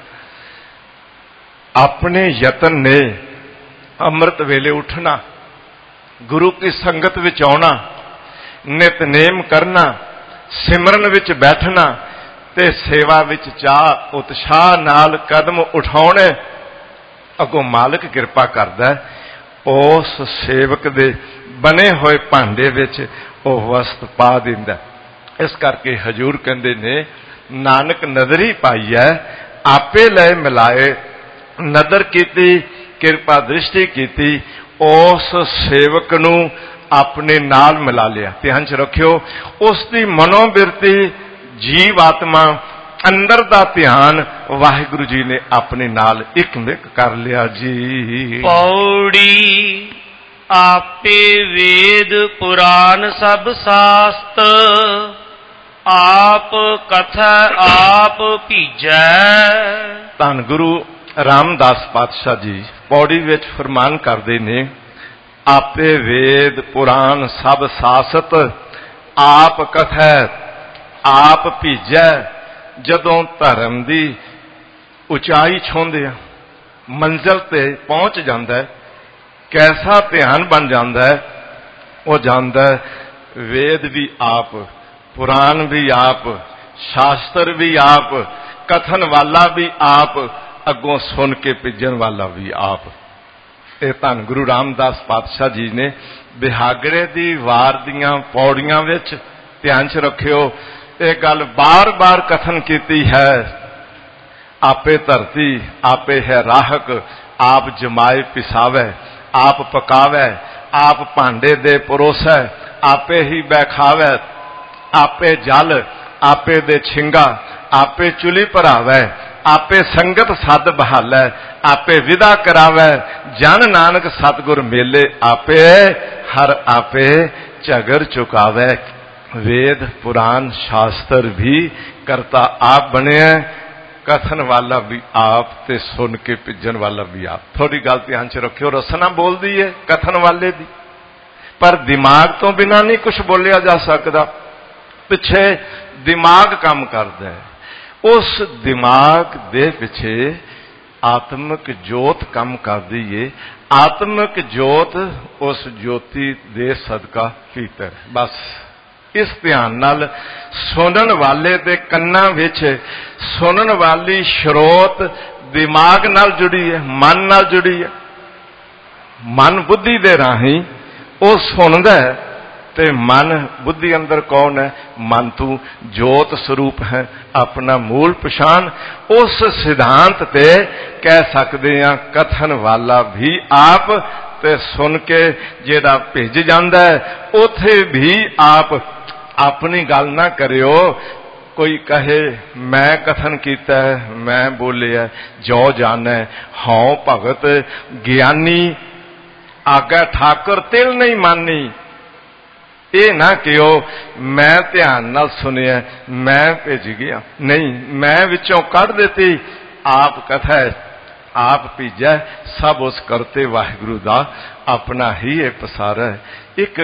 ਆਪਣੇ ਯਤਨ ਨੇ ਅੰਮ੍ਰਿਤ ਵੇਲੇ ਉੱਠਣਾ, ਗੁਰੂ ਕੀ ਸੰਗਤ ਵਿੱਚ ਆਉਣਾ, ਨਿਤਨੇਮ ਕਰਨਾ, ਸਿਮਰਨ ਵਿੱਚ ਬੈਠਣਾ ਤੇ ਸੇਵਾ ਵਿੱਚ ਚਾਹ ਉਤਸ਼ਾਹ ਨਾਲ ਕਦਮ ਉਠਾਉਣੇ। अगों मालिक कृपा करदा है, उस सेवक दे बने होए भांडे विच ओह वस्त पा दिंदा। इस करके हजूर कहंदे ने नानक नदरी पाई है, आपे लय मिलाए। नदर कीती, किरपा दृष्टि कीती, उस सेवक नूं अपने नाल मिला लिया। ध्यान च रखियो, उसकी मनोबिरती जीव आत्मा अंदर दा ध्यान वाहिगुरु जी ने अपने नाल इकमिक कर लिया जी। पौड़ी आपे वेद पुराण सब शास्त्र, ਆਪ ਕਥੈ ਆਪ ਭੀਜੈ। ਧੰਨ ਗੁਰੂ ਰਾਮਦਾਸ ਪਾਤਸ਼ਾਹ ਜੀ ਪੌੜੀ ਵਿੱਚ ਫਰਮਾਨ ਕਰਦੇ ਨੇ, ਆਪੇ ਵੇਦ ਪੁਰਾਣ ਸਭ ਸਾਸਤ, ਆਪ ਕਥੈ ਆਪ ਭੀਜੈ। ਜਦੋਂ ਧਰਮ ਦੀ ਉਚਾਈ ਛੂੰਹਦੇ ਆ, ਮੰਜ਼ਿਲ ਤੇ ਪਹੁੰਚ ਜਾਂਦਾ, ਕੈਸਾ ਧਿਆਨ ਬਣ ਜਾਂਦਾ, ਉਹ ਜਾਂਦਾ ਵੇਦ ਵੀ ਆਪ, ਪੁਰਾਣ ਵੀ ਆਪ, ਸ਼ਾਸਤਰ ਵੀ ਆਪ, ਕਥਨ ਵਾਲਾ ਵੀ ਆਪ, ਅੱਗੋਂ ਸੁਣ ਕੇ ਭਿੱਜਣ ਵਾਲਾ ਵੀ ਆਪ। ਇਹ ਧੰਨ ਗੁਰੂ ਰਾਮਦਾਸ ਪਾਤਸ਼ਾਹ ਜੀ ਨੇ ਬਿਹਾਗੜੇ ਦੀ ਵਾਰ ਦੀਆਂ ਪੌੜੀਆਂ ਵਿੱਚ ਧਿਆਨ 'ਚ ਰੱਖਿਓ, ਇਹ ਗੱਲ ਬਾਰ-ਬਾਰ ਕਥਨ ਕੀਤੀ ਹੈ। ਆਪੇ ਧਰਤੀ ਆਪੇ ਹੈ ਰਾਹਕ, ਆਪ ਜਮਾਏ ਪਿਸਾਵੈ, ਆਪ ਪਕਾਵੈ, ਆਪ ਭਾਂਡੇ ਦੇ ਪਰੋਸੈ, ਆਪੇ ਹੀ ਬੈਖਾਵੈ, ਆਪੇ ਜਲ ਆਪੇ ਦੇ ਛਿੰਗਾ, ਆਪੇ ਚੁਲੀ ਭਰਾਵੈ, ਆਪੇ ਸੰਗਤ ਸੱਦ ਬਹਾਲੈ, ਆਪੇ ਵਿਦਾ ਕਰਾਵੈ, ਜਨ ਨਾਨਕ ਸਤਿਗੁਰ ਮੇਲੇ, ਆਪੇ ਹਰ ਆਪੇ ਝਗਰ ਚੁਕਾਵੈ। ਵੇਦ ਪੁਰਾਣ ਸ਼ਾਸਤਰ ਵੀ ਕਰਤਾ ਆਪ ਬਣਿਆ, ਕਥਨ ਵਾਲਾ ਵੀ ਆਪ ਤੇ ਸੁਣ ਕੇ ਭਿੱਜਣ ਵਾਲਾ ਵੀ ਆਪ। ਥੋੜੀ ਗੱਲ ਧਿਆਨ 'ਚ ਰੱਖਿਓ, ਰਸਨਾ ਬੋਲਦੀ ਹੈ ਕਥਨ ਵਾਲੇ ਦੀ, ਪਰ ਦਿਮਾਗ ਤੋਂ ਬਿਨਾਂ ਨਹੀਂ ਕੁਝ ਬੋਲਿਆ ਜਾ ਸਕਦਾ। ਪਿੱਛੇ ਦਿਮਾਗ ਕੰਮ ਕਰਦਾ ਹੈ, ਉਸ ਦਿਮਾਗ ਦੇ ਪਿੱਛੇ ਆਤਮਿਕ ਜੋਤ ਕੰਮ ਕਰਦੀ ਏ। ਆਤਮਿਕ ਜੋਤ ਉਸ ਜੋਤੀ ਦੇ ਸਦਕਾ ਭੀਤਰ। ਬਸ ਇਸ ਧਿਆਨ ਨਾਲ ਸੁਣਨ ਵਾਲੇ ਦੇ ਕੰਨਾਂ ਵਿੱਚ ਸੁਣਨ ਵਾਲੀ ਸਰੋਤ ਦਿਮਾਗ ਨਾਲ ਜੁੜੀ ਹੈ, ਮਨ ਨਾਲ ਜੁੜੀ ਹੈ। ਮਨ ਬੁੱਧੀ ਦੇ ਰਾਹੀਂ ਉਹ ਸੁਣਦਾ ਹੈ, ਤੇ ਮਨ ਬੁੱਧੀ ਅੰਦਰ ਕੌਣ ਹੈ? ਮਨ ਤੂੰ ਜੋਤ ਸਰੂਪ ਹੈ, ਆਪਣਾ ਮੂਲ ਪਛਾਣ। ਉਸ ਸਿਧਾਂਤ ਤੇ ਕਹਿ ਸਕਦੇ ਹਾਂ ਕਥਨ ਵਾਲਾ ਵੀ ਆਪ, ਤੇ ਸੁਣ ਕੇ ਜਿਹੜਾ ਭਿੱਜ ਜਾਂਦਾ ਹੈ ਉਥੇ ਵੀ ਆਪ। ਆਪਣੀ ਗੱਲ ਨਾ ਕਰਿਓ, ਕੋਈ ਕਹੇ ਮੈਂ ਕਥਨ ਕੀਤਾ ਹੈ, ਮੈਂ ਬੋਲਿਆ, ਜੋ ਜਾਣੈ ਹਉ ਭਗਤ ਗਿਆਨੀ, ਆਗਾ ਠਾਕੁਰ ਤਿਲ ਨਹੀਂ ਮਾਨੀ। ਇਹ ਨਾ ਕਿਓ ਮੈਂ ਧਿਆਨ ਨਾਲ ਸੁਣਿਆ ਮੈਂ ਭਿੱਜ ਗਿਆ, ਨਹੀਂ, ਮੈਂ ਵਿੱਚੋਂ ਕੱਢ ਦਿੱਤੀ। ਆਪ ਕਥਾ ਆਪ ਭੀਜੈ, ਸਭ ਉਸ ਕਰਤੇ ਵਾਹਿਗੁਰੂ ਦਾ ਆਪਣਾ ਹੀ ਇਹ ਪਸਾਰਾ ਹੈ। ਇੱਕ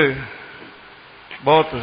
ਬਹੁਤ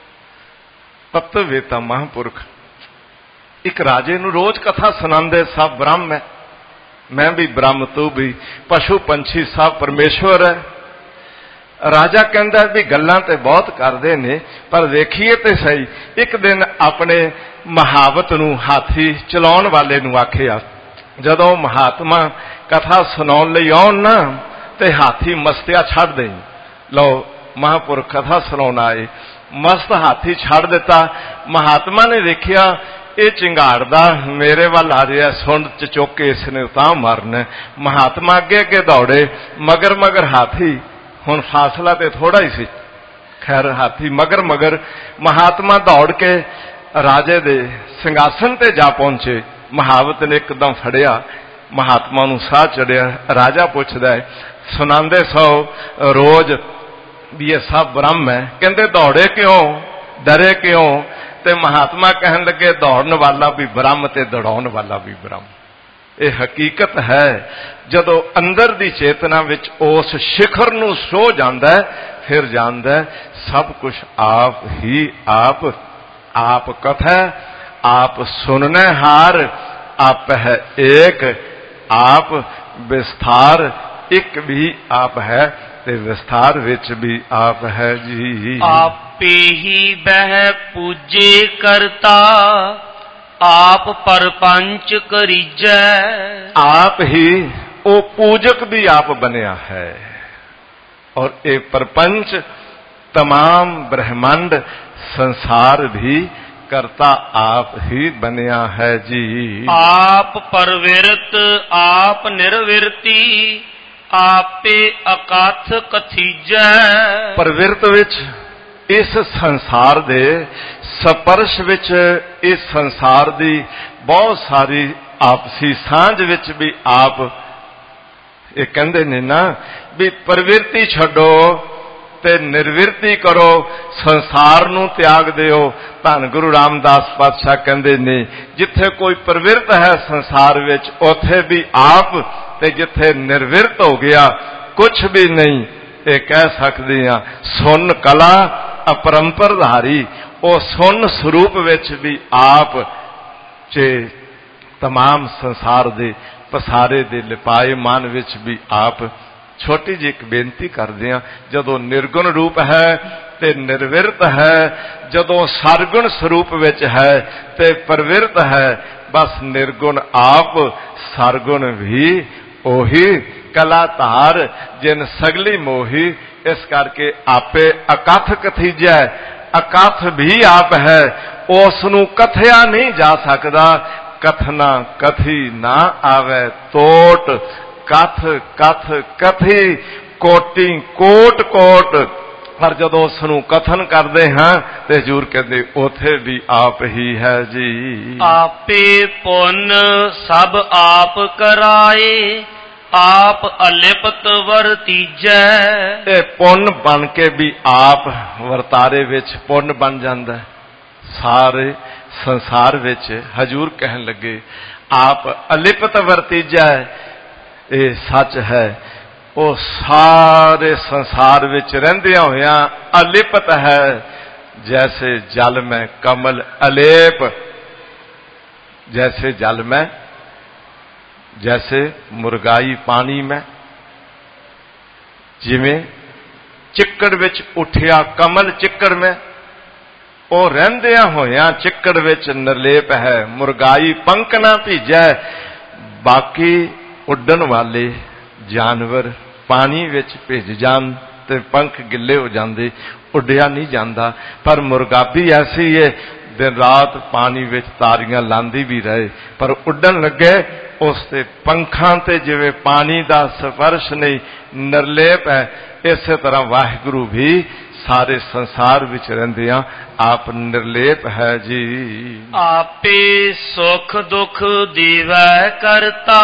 ਤਤਵੇਤਾ ਮਹਾਂਪੁਰਖ ਇੱਕ ਰਾਜੇ ਨੂੰ ਰੋਜ਼ ਕਥਾ ਸੁਣਾਉਂਦੇ, ਸਭ ਬ੍ਰਹਮ ਹੈ, ਮੈਂ ਵੀ ਬ੍ਰਹਮ, ਤੂੰ ਵੀ, ਪਸ਼ੂ ਪੰਛੀ ਸਭ ਪਰਮੇਸ਼ਵਰ ਹੈ। ਰਾਜਾ ਕਹਿੰਦਾ ਵੀ ਗੱਲਾਂ ਤੇ ਬਹੁਤ ਕਰਦੇ ਨੇ, ਪਰ ਵੇਖੀਏ ਤੇ ਸਹੀ। ਇੱਕ ਦਿਨ ਆਪਣੇ ਮਹਾਵਤ ਨੂੰ, ਹਾਥੀ ਚਲਾਉਣ ਵਾਲੇ ਨੂੰ ਆਖਿਆ, ਜਦੋਂ ਮਹਾਤਮਾ ਕਥਾ ਸੁਣਾਉਣ ਲਈ ਆਉਣ ਨਾ, ਤੇ ਹਾਥੀ ਮਸਤਿਆ ਛੱਡ ਦੇਈ। ਲਓ ਮਹਾਂਪੁਰਖ ਕਥਾ ਸੁਣਾਉਣ ਆਏ, ਮਸਤ ਹਾਥੀ ਛੱਡ ਦਿੱਤਾ। ਮਹਾਤਮਾ ਨੇ ਵੇਖਿਆ ਇਹ ਚਿੰਗਾੜਦਾ ਮੇਰੇ ਵੱਲ ਆ ਰਿਹਾ, ਸੁੰਡ ਚ ਚੁੱਕ ਕੇ ਇਸ ਨੇ ਤਾਂ ਮਾਰਨਾ। ਮਹਾਤਮਾ ਅੱਗੇ ਅੱਗੇ ਦੌੜੇ, ਮਗਰ ਮਗਰ ਹਾਥੀ। ਹੁਣ ਫਾਸਲਾ ਤੇ ਥੋੜਾ ਹੀ ਸੀ, ਖੈਰ ਹਾਥੀ ਮਗਰ ਮਗਰ। ਮਹਾਤਮਾ ਦੌੜ ਕੇ ਰਾਜੇ ਦੇ ਸਿੰਘਾਸਨ ਤੇ ਜਾ ਪਹੁੰਚੇ। ਮਹਾਵਤ ਨੇ ਇੱਕਦਮ ਫੜਿਆ, ਮਹਾਤਮਾ ਨੂੰ ਸਾਹ ਚੜਿਆ। ਰਾਜਾ ਪੁੱਛਦਾ ਹੈ, ਸੁਣਾਉਂਦੇ ਸੋ ਰੋਜ਼ ਵੀ ਇਹ ਸਭ ਬ੍ਰਹਮ ਹੈ, ਕਹਿੰਦੇ ਦੌੜੇ ਕਿਉਂ, ਡਰੇ ਕਿਉਂ? ਤੇ ਮਹਾਤਮਾ ਕਹਿਣ ਲੱਗੇ, ਦੌੜਨ ਵਾਲਾ ਵੀ ਬ੍ਰਹਮ ਤੇ ਦੌੜਾਉਣ ਵਾਲਾ ਵੀ ਬ੍ਰਹਮ। ਇਹ ਹਕੀਕਤ ਹੈ। ਜਦੋਂ ਅੰਦਰ ਦੀ ਚੇਤਨਾ ਵਿੱਚ ਉਸ ਸਿਖਰ ਨੂੰ ਸੋ ਜਾਂਦਾ, ਫਿਰ ਜਾਣਦਾ ਸਭ ਕੁਝ ਆਪ ਹੀ ਆਪ। ਆਪ ਕਥਾ ਆਪ ਸੁਣਨੇ ਹਾਰ, ਆਪ ਹੈ ਏਕ ਆਪ ਵਿਸਥਾਰ। ਇੱਕ ਵੀ ਆਪ ਹੈ ਤੇ ਵਿਸਥਾਰ ਵਿੱਚ ਵੀ ਆਪ ਹੈ ਜੀ। ਆਪੇ ਹੀ ਬਹਿ ਪੂਜੇ ਕਰਤਾ, ਆਪ ਪਰਪੰਚ ਕਰੀਜੈ। ਆਪ ਹੀ ਉਹ ਪੂਜਕ ਵੀ ਆਪ ਬਣਿਆ ਹੈ, ਔਰ ਇਹ ਪਰਪੰਚ तमाम ब्रह्मांड संसार भी करता आप ही बनिया है जी। आप परविरत आप निर्विरती, आपे अकाथ कथीजै। परविरत विच इस संसार दे, स्पर्श विच इस संसार दी बहुत सारी आपसी सांझ विच भी आप ये कहंदे ने ना भी प्रवृत्ति छड्डो ਤੇ ਨਿਰਵਿਰਤੀ ਕਰੋ, ਸੰਸਾਰ ਨੂੰ ਤਿਆਗ ਦਿਓ। ਧੰਨ ਗੁਰੂ ਰਾਮਦਾਸ ਪਾਤਸ਼ਾਹ ਕਹਿੰਦੇ ਨੇ ਜਿੱਥੇ ਕੋਈ ਪ੍ਰਵਿਰਤ ਹੈ ਸੰਸਾਰ ਵਿੱਚ ਉੱਥੇ ਵੀ ਆਪ, ਤੇ ਜਿੱਥੇ ਨਿਰਵਿਰਤ ਹੋ ਗਿਆ ਕੁਛ ਵੀ ਨਹੀਂ। ਇਹ ਕਹਿ ਸਕਦੇ ਹਾਂ ਸੁਨ ਕਲਾ ਅਪਰੰਪਰਧਾਰੀ, ਉਹ ਸੁਨ ਸਰੂਪ ਵਿੱਚ ਵੀ ਆਪ ਤੇ तमाम ਸੰਸਾਰ ਦੇ ਪਸਾਰੇ ਦੇ ਲਿਪਾਏ ਮਨ ਵਿੱਚ ਵੀ ਆਪ। ਛੋਟੀ ਜਿਹੀ ਇੱਕ ਬੇਨਤੀ ਕਰਦੇ ਹਾਂ, ਜਦੋਂ ਨਿਰਗੁਣ ਰੂਪ ਹੈ ਤੇ ਨਿਰਵਿਰਤ ਹੈ, ਜਦੋਂ ਸਰਗੁਣ ਸਰੂਪ ਵਿੱਚ ਹੈ ਤੇ ਪ੍ਰਵਿਰਤ ਹੈ, ਬਸ ਨਿਰਗੁਣ ਆਪ ਸਰਗੁਣ ਵੀ ਉਹੀ। ਕਲਾ ਧਾਰ ਜਿਨ ਸਗਲੀ ਮੋਹੀ, ਇਸ ਕਰਕੇ ਆਪੇ ਅਕਥ ਕਥੀਜੈ, ਅਕਥ ਵੀ ਆਪ ਹੈ, ਉਸ ਨੂੰ ਕਥਿਆ ਨਹੀਂ ਜਾ ਸਕਦਾ। ਕਥਨਾ ਕਥੀ ਨਾ ਆਵੇ ਤੋਟ, ਕਥ ਕਥ ਕਥੀ ਕੋਟੀ ਕੋਟ ਕੋਟ। ਪਰ ਜਦੋਂ ਉਸ ਨੂੰ ਕਥਨ ਕਰਦੇ ਹਾਂ ਤੇ ਹਜ਼ੂਰ ਕਹਿੰਦੇ ਉਥੇ ਵੀ ਆਪ ਹੀ ਹੈ ਜੀ। ਆਪੇ ਪੁੰਨ ਸਭ ਆਪ ਕਰਾਏ, ਆਪ ਅਲਿਪਤ ਵਰਤੀਜੈ। ਇਹ ਪੁੰਨ ਬਣ ਕੇ ਵੀ ਆਪ ਵਰਤਾਰੇ ਵਿੱਚ ਪੁੰਨ ਬਣ ਜਾਂਦਾ। ਸਾਰੇ ਸੰਸਾਰ ਵਿੱਚ ਹਜ਼ੂਰ ਕਹਿਣ ਲੱਗੇ ਆਪ ਅਲਿਪਤ ਵਰਤੀਜੈ। ਇਹ ਸੱਚ ਹੈ, ਉਹ ਸਾਰੇ ਸੰਸਾਰ ਵਿੱਚ ਰਹਿੰਦਿਆਂ ਹੋਇਆਂ ਅਲਿਪਤ ਹੈ। ਜੈਸੇ ਜਲ ਮੈਂ ਕਮਲ ਅਲੇਪ, जैसे जल में, जैसे मुरगाई पानी में, जिमें चिक्कड़ विच उठिया कमल चिक्कड़ में, वो रहंदियां होया चिक्कड़ विच निर्लेप है। मुरगाई पंख ना भीजै, बाकी उड्डण वाले जानवर पानी विच भीज जान ते पंख गिले हो जाते, उड्डिया नहीं जाता। पर मुरगाबी ऐसी है, दिन रात पानी विच तारियां लांदी भी रहे, पर उड्डण लगे उसते पंखां ते जिवें पानी दा स्पर्श नहीं, निर्लेप है। इस तरह वाहिगुरु भी सारे संसार विच रहिंदियां आप निर्लेप है जी। आपे सुख दुख देवै करता,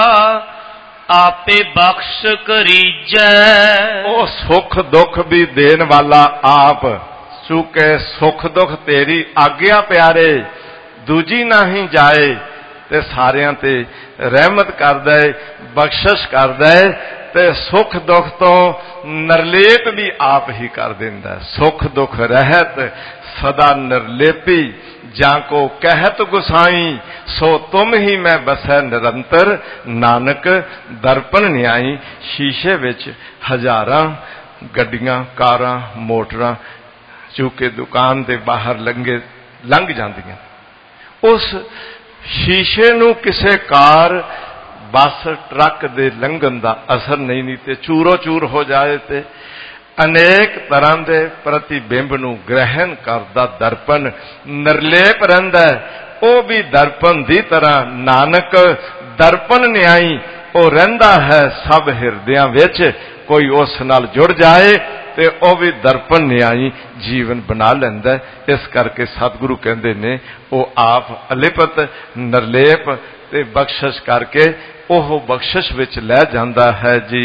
आपे बख्श करीजै। वो सुख दुख भी देन वाला आप, चूके सुख दुख तेरी आज्ञा प्यारे, दूजी नहीं जाए, ते सारियां ते रहमत कर दे, बख्शिश कर दे, ते सुख दुख तो निर्लेप भी आप ही कर देंदा। सुख दुख रहत सदा निर्लेपी, जाको कहत गुसाई, सो तुम ही मैं बसै निरंतर, नानक दर्पण न्याई। शीशे विच हजारां गड्डियां कारां मोटरां चूंकि दुकान के बाहर लंघ जांदियां, उस शीशे नूं किसे कार बस ट्रक दे लंघन दा असर नहीं ते चूरो चूर हो जाए ते अनेक तरह के प्रतिबिंब नूं ग्रहण करदा दर्पण निर्लेप रहिंदा है। वो भी दर्पण की तरह नानक दर्पण न्याई, वो रहिंदा है सब हिरदियां विच। कोई उस नाल जुड़ जाए ते वो भी दर्पण न्याई जीवन बना लैंदा। इस करके सतगुरु कहंदे ने वो आप अलिपत निर्लेप ते बख्शिश करके ओह बख्शिश विच लै जांदा है जी।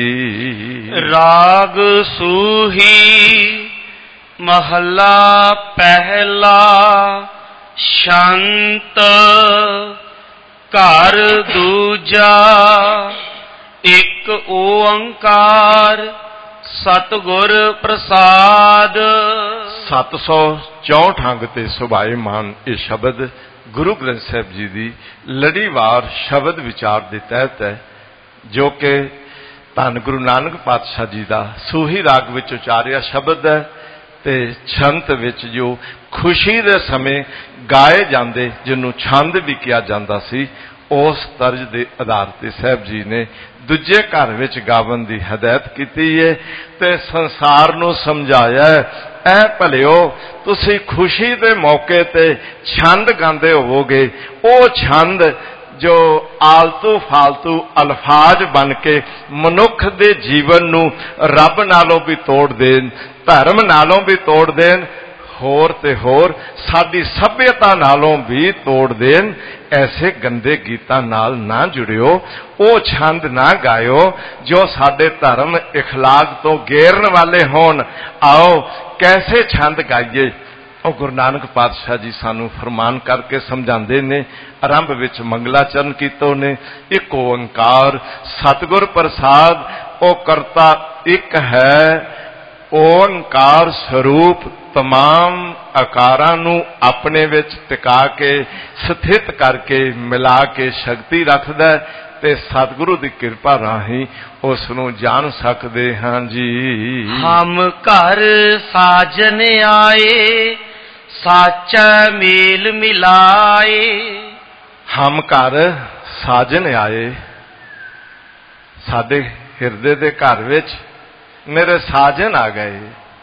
राग सूही महला पहला, शांत घर दूजा, एक ओंकार सतगुर प्रसाद। 764 अंग ते सुभाएमान ये शब्द गुरु ग्रंथ साहिब जी की लड़ीवार शब्द विचार के तहत है, जो कि धन गुरु नानक पातशाह जी का सूही राग विच उचारिया शब्द है। ते छंत विच जो खुशी दे समय गाए जाते, जिन्हों छंद भी किया जाता सी, उस तर्ज के आधार ते साहब जी ने दूजे घर विच गावन की हदायत की है ते संसार नूं समझाया ऐ भलिओ तुसीं खुशी के मौके ते छंद गांदे होवोगे, वो छंद जो आलतू फालतू अल्फाज बन के मनुख दे जीवन नूं रब नालों भी तोड़ देन, धर्म नालों भी तोड़ देन, होर ते होर साडी सभ्यता नालों भी तोड़ देन, ऐसे गंदे गीतां नाल ना जुड़ियो, वो छंद ना गायो जो साडे धर्म इखलाक तो गेरन वाले होन। आओ कैसे छंद गाइए। ਉਹ ਗੁਰੂ ਨਾਨਕ ਪਾਤਸ਼ਾਹ जी सानू फरमान करके समझाते ने। आरंभ विच मंगलाचरण कीतो ने। एक ओंकार सतगुर प्रसाद, ओ करता एक है, ओंकार स्वरूप तमाम आकारां नूं अपने विच टिका के स्थित करके मिला के शक्ति रखदा ते सतगुरु की कृपा राही उस नूं जान सकदे हां जी। हम घर साजन आए साचा मेल मिलाए। हम घर साजन आए, साडे हिरदे दे घर विच मेरे साजन आ गए।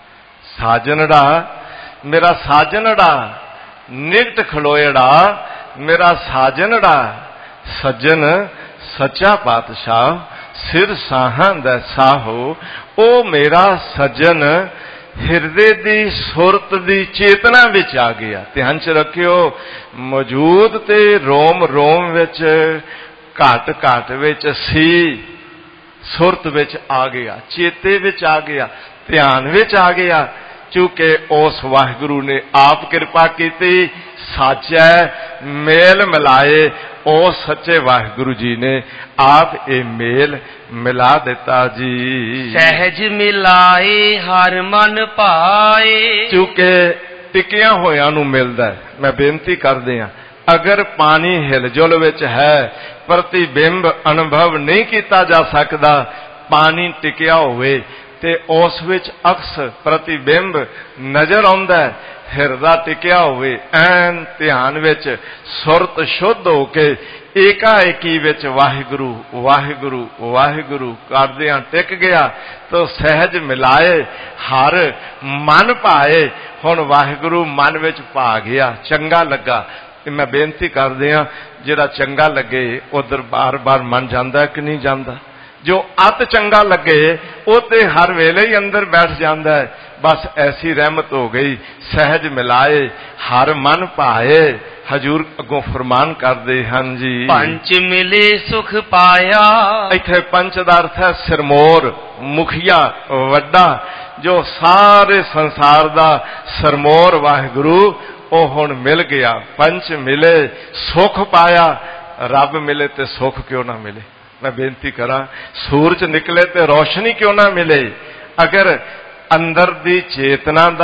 साजनड़ा मेरा साजनड़ा, निकट खलोएड़ा मेरा साजनड़ा। सज्जन सच्चा पातशाह सिर साहां दा साहो, ओ मेरा सज्जन हिरदे दी सुरत दी चेतना विच आ गया। ध्यान च रखियो, मौजूद ते रोम रोम विच घट घट विच सी, सुरत विच आ गया, चेते विच आ गया, ध्यान विच आ गया। चूंकि उस वाहिगुरु ने आप कृपा की, साचा मेल मिलाए। ओ सच्चे वाहिगुरु जी ने आप ये मेल मिला दिता जी। सहज मिलाए हर मन पाए। चूंकि टिकिया होया नूं मिलदा है। मैं बेनती कर दिया, अगर पानी हिलजुल विच है, प्रतिबिंब अनुभव नहीं किया जा सकता। पानी टिकिया होवे ते उस विच अक्स प्रतिबिंब नजर आउंदा है। हिरदा टिकिया होवे, ऐन ध्यान विच सुरत शुद्ध होके एकाएकी विच वाहिगुरु वाहिगुरु वाहिगुरु करदियां टिक गया, तो सहज मिलाए हर मन पाए। हुण वाहिगुरु मन विच पा गया, चंगा लगा। मैं बेनती कर दिया, जिहड़ा चंगा लगे उधर बार बार मन जांदा कि नहीं जांदा। जो अत चंगा लगे वो ते हर वेले ही अंदर बैठ जाता है। बस ऐसी रहमत हो गई। सहज मिलाए हर मन पाए। हजूर अगों फरमान करते हैं जी, पंच मिले सुख पाया। इत्थे पंच दा अर्थ है सिरमौर, मुखिया, वड्डा, जो सारे संसार दा सिरमौर वाहिगुरु ओ हुण मिल गया। पंच मिले सुख पाया। रब मिले ते सुख क्यों ना मिले। मैं बेनती करा, सूरज निकले ते रोशनी क्यों ना मिले। अगर अंदर दी चेतना दा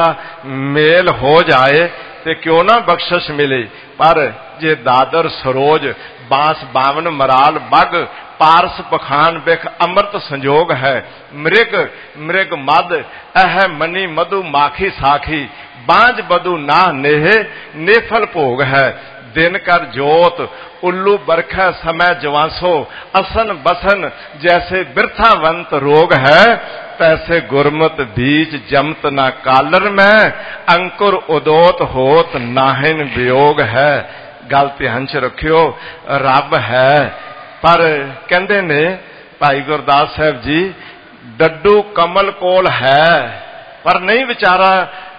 मेल हो जाए ते क्यों ना बख्शिश मिले। पर जे दादर सरोज बांस बावन मराल बग पारस पखान बिख अमृत संजोग है। मृग मृग मद अह मनी मधु माखी साखी बांझ बधु ना नेह नेफल भोग है। दिन कर जोत उल्लू बरखा समय जवासो असन बसन जैसे बिरथावंत रोग है। तैसे गुरमत बीज जमत ना कालर में अंकुर उदोत होत नाहिन वियोग है। गल ध्यान च रखियो, रब है पर कहंदे ने भाई गुरदास साहब जी, डड्डू कमल कोल है पर नहीं विचारा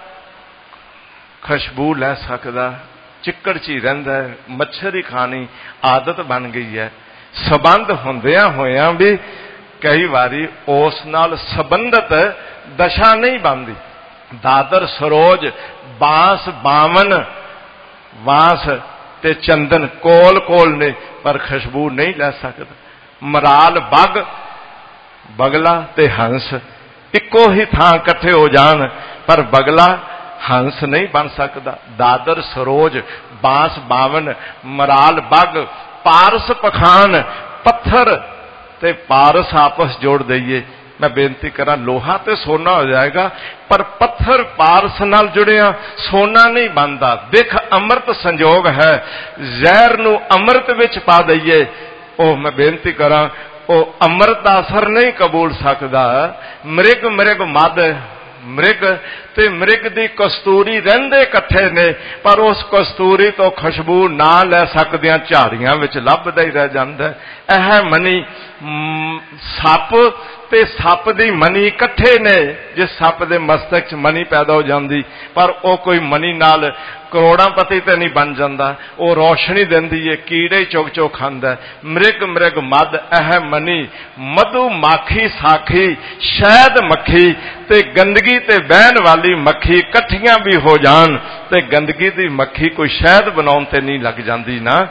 खुशबू लै सकदा। चिक्कड़ च ही रहिंदा है, मच्छर ही खानी आदत बन गई है। संबंध हुंदियां होइयां भी कई बारी उस नाल संबंधित दशा नहीं बनती। दादर सरोज बांस बावन बांस ते चंदन कोल कोल ने पर खुशबू नहीं लै सकदा। मराल बग बगला ते हंस इको ही थां इकट्ठे हो जान पर बगला हंस नहीं बन सकता। दादर सरोज बांस बावन मराल बग पारस पखान पत्थर ते पारस आपस जोड़ दईए। मैं बेनती करा, लोहा ते सोना हो जाएगा पर पत्थर पारस नाल जुड़िया सोना नहीं बनता। दिख अमृत संजोग है, जहर नू अमृत विच पा दईए। ओ मैं बेनती करा, ओ अमृत दा असर नहीं कबूल सकदा। मृग मृग मद मृग ਤੇ ਮ੍ਰਿਗ ਦੀ ਕਸਤੂਰੀ ਰਹਿੰਦੇ ਇਕੱਠੇ ਨੇ, ਪਰ ਉਸ ਕਸਤੂਰੀ ਤੋਂ ਖੁਸ਼ਬੂ ਨਾ ਲੈ ਸਕਦਿਆਂ ਝਾੜੀਆਂ ਵਿੱਚ ਲੱਭਦਾ ਹੀ ਰਹਿ ਜਾਂਦਾ। ਇਹ ਮਨੀ ਸੱਪ ਤੇ ਸੱਪ ਦੀ ਮਨੀ ਇਕੱਠੇ ਨੇ। ਜੇ ਸੱਪ ਦੇ ਮਸਤਕ 'ਚ ਮਨੀ ਪੈਦਾ ਹੋ ਜਾਂਦੀ, ਪਰ ਉਹ ਕੋਈ ਮਨੀ ਨਾਲ ਕਰੋੜਾਂਪਤੀ ਤੇ ਨਹੀਂ ਬਣ ਜਾਂਦਾ। ਉਹ ਰੌਸ਼ਨੀ ਦਿੰਦੀ ਏ, ਕੀੜੇ ਚੁਗ ਚੁਗ ਖਾਂਦਾ। ਮ੍ਰਿਗ ਮਦ ਇਹ ਮਨੀ, ਮਧੂ ਮਾਖੀ ਸਾਖੀ, ਸ਼ਹਿਦ ਮੱਖੀ ਤੇ ਗੰਦਗੀ ਤੇ ਬਹਿਣ ਵਾਲੀ ਮੱਖੀ ਇਕੱਠੀਆਂ ਵੀ ਹੋ ਜਾਣ ਤੇ ਗੰਦਗੀ ਦੀ ਮੱਖੀ ਕੋਈ ਸ਼ਹਿਦ ਬਣਾਉਣ ਤੇ ਨਹੀਂ ਲੱਗ ਜਾਂਦੀ ਨਾ।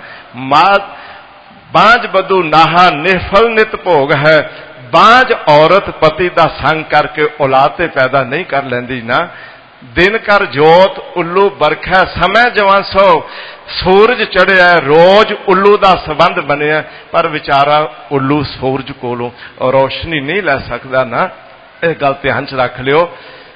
ਬਾਂਝ ਬਧੂ ਨਾਹਾ ਨਿਫਲ ਨਿਤ ਭੋਗ ਹੈ। ਬਾਂਝ ਔਰਤ ਪਤੀ ਦਾ ਸੰਗ ਕਰਕੇ ਔਲਾਦ ਤੇ ਪੈਦਾ ਨਹੀਂ ਕਰ ਲੈਂਦੀ ਨਾ। ਦਿਨ ਕਰ ਜੋਤ ਉੱਲੂ ਬਰਖਾ ਸਮੇਂ ਜਵਾਂਸੋ, ਸੂਰਜ ਚੜਿਆ ਰੋਜ਼ ਉੱਲੂ ਦਾ ਸੰਬੰਧ ਬਣਿਆ, ਪਰ ਵਿਚਾਰਾ ਉੱਲੂ ਸੂਰਜ ਕੋਲੋਂ ਰੋਸ਼ਨੀ ਨਹੀਂ ਲੈ ਸਕਦਾ ਨਾ। ਇਹ ਗੱਲ ਧਿਆਨ 'ਚ ਰੱਖ ਲਿਓ।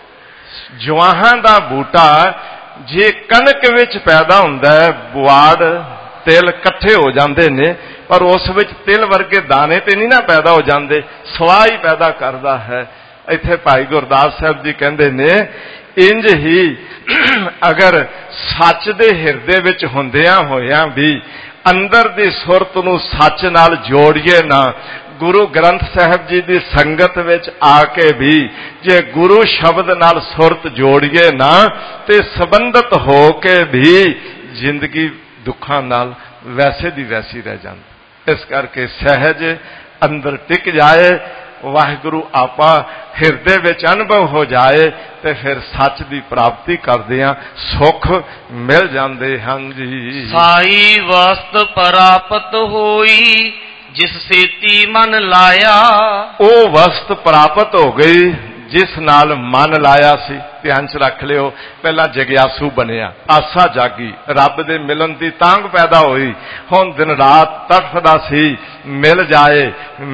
ਜਵਾਹਾਂ ਦਾ ਬੂਟਾ ਜੇ ਕਣਕ ਵਿੱਚ ਪੈਦਾ ਹੁੰਦਾ ਹੈ, ਬੁਆੜ ਤਿਲ ਇਕੱਠੇ ਹੋ ਜਾਂਦੇ ਨੇ, ਪਰ ਉਸ ਵਿੱਚ ਤਿਲ ਵਰਗੇ ਦਾਣੇ ਤੇ ਨਹੀਂ ਨਾ ਪੈਦਾ ਹੋ ਜਾਂਦੇ, ਸਵਾਹ ਹੀ ਪੈਦਾ ਕਰਦਾ ਹੈ। ਇੱਥੇ ਭਾਈ ਗੁਰਦਾਸ ਸਾਹਿਬ ਜੀ ਕਹਿੰਦੇ ਨੇ, ਇੰਜ ਹੀ ਅਗਰ ਸੱਚ ਦੇ ਹਿਰਦੇ ਵਿੱਚ ਹੁੰਦਿਆਂ ਹੋਇਆਂ ਵੀ ਅੰਦਰ ਦੀ ਸੁਰਤ ਨੂੰ ਸੱਚ ਨਾਲ ਜੋੜੀਏ ਨਾ, ਗੁਰੂ ਗ੍ਰੰਥ ਸਾਹਿਬ ਜੀ ਦੀ ਸੰਗਤ ਵਿੱਚ ਆ ਕੇ ਵੀ ਜੇ ਗੁਰੂ ਸ਼ਬਦ ਨਾਲ ਸੁਰਤ ਜੋੜੀਏ ਨਾ, ਤੇ ਸੰਬੰਧਿਤ ਹੋ ਕੇ ਵੀ ਜ਼ਿੰਦਗੀ ਦੁੱਖਾਂ ਨਾਲ ਵੈਸੇ ਦੀ ਵੈਸੀ ਰਹਿ ਜਾਂਦੀ। ਇਸ ਕਰਕੇ ਸਹਿਜ ਅੰਦਰ ਟਿਕ ਜਾਏ, ਵਾਹਿਗੁਰੂ ਆਪਾ ਹਿਰਦੇ ਵਿੱਚ ਅਨੁਭਵ ਹੋ ਜਾਏ, ਤੇ ਫਿਰ ਸੱਚ ਦੀ ਪ੍ਰਾਪਤੀ ਕਰਦਿਆਂ ਸੁੱਖ ਮਿਲ ਜਾਂਦੇ ਹਨ ਜੀ। ਸਾਈ ਵਸਤ ਪ੍ਰਾਪਤ ਹੋਈ, ਜਿਸ ਸੇਤੀ ਮਨ ਲਾਇਆ। ਉਹ ਵਸਤ ਪ੍ਰਾਪਤ ਹੋ ਗਈ ਜਿਸ ਨਾਲ ਮਨ ਲਾਇਆ ਸੀ। ਧਿਆਨ 'ਚ ਰੱਖ ਲਿਓ, ਪਹਿਲਾਂ ਜਗਿਆਸੂ ਬਣਿਆ, ਆਸਾ ਜਾਗੀ, ਰੱਬ ਦੇ ਮਿਲਣ ਦੀ ਤਾਂਘ ਪੈਦਾ ਹੋਈ। ਹੁਣ ਦਿਨ ਰਾਤ ਤੜਫਦਾ ਸੀ, ਮਿਲ ਜਾਏ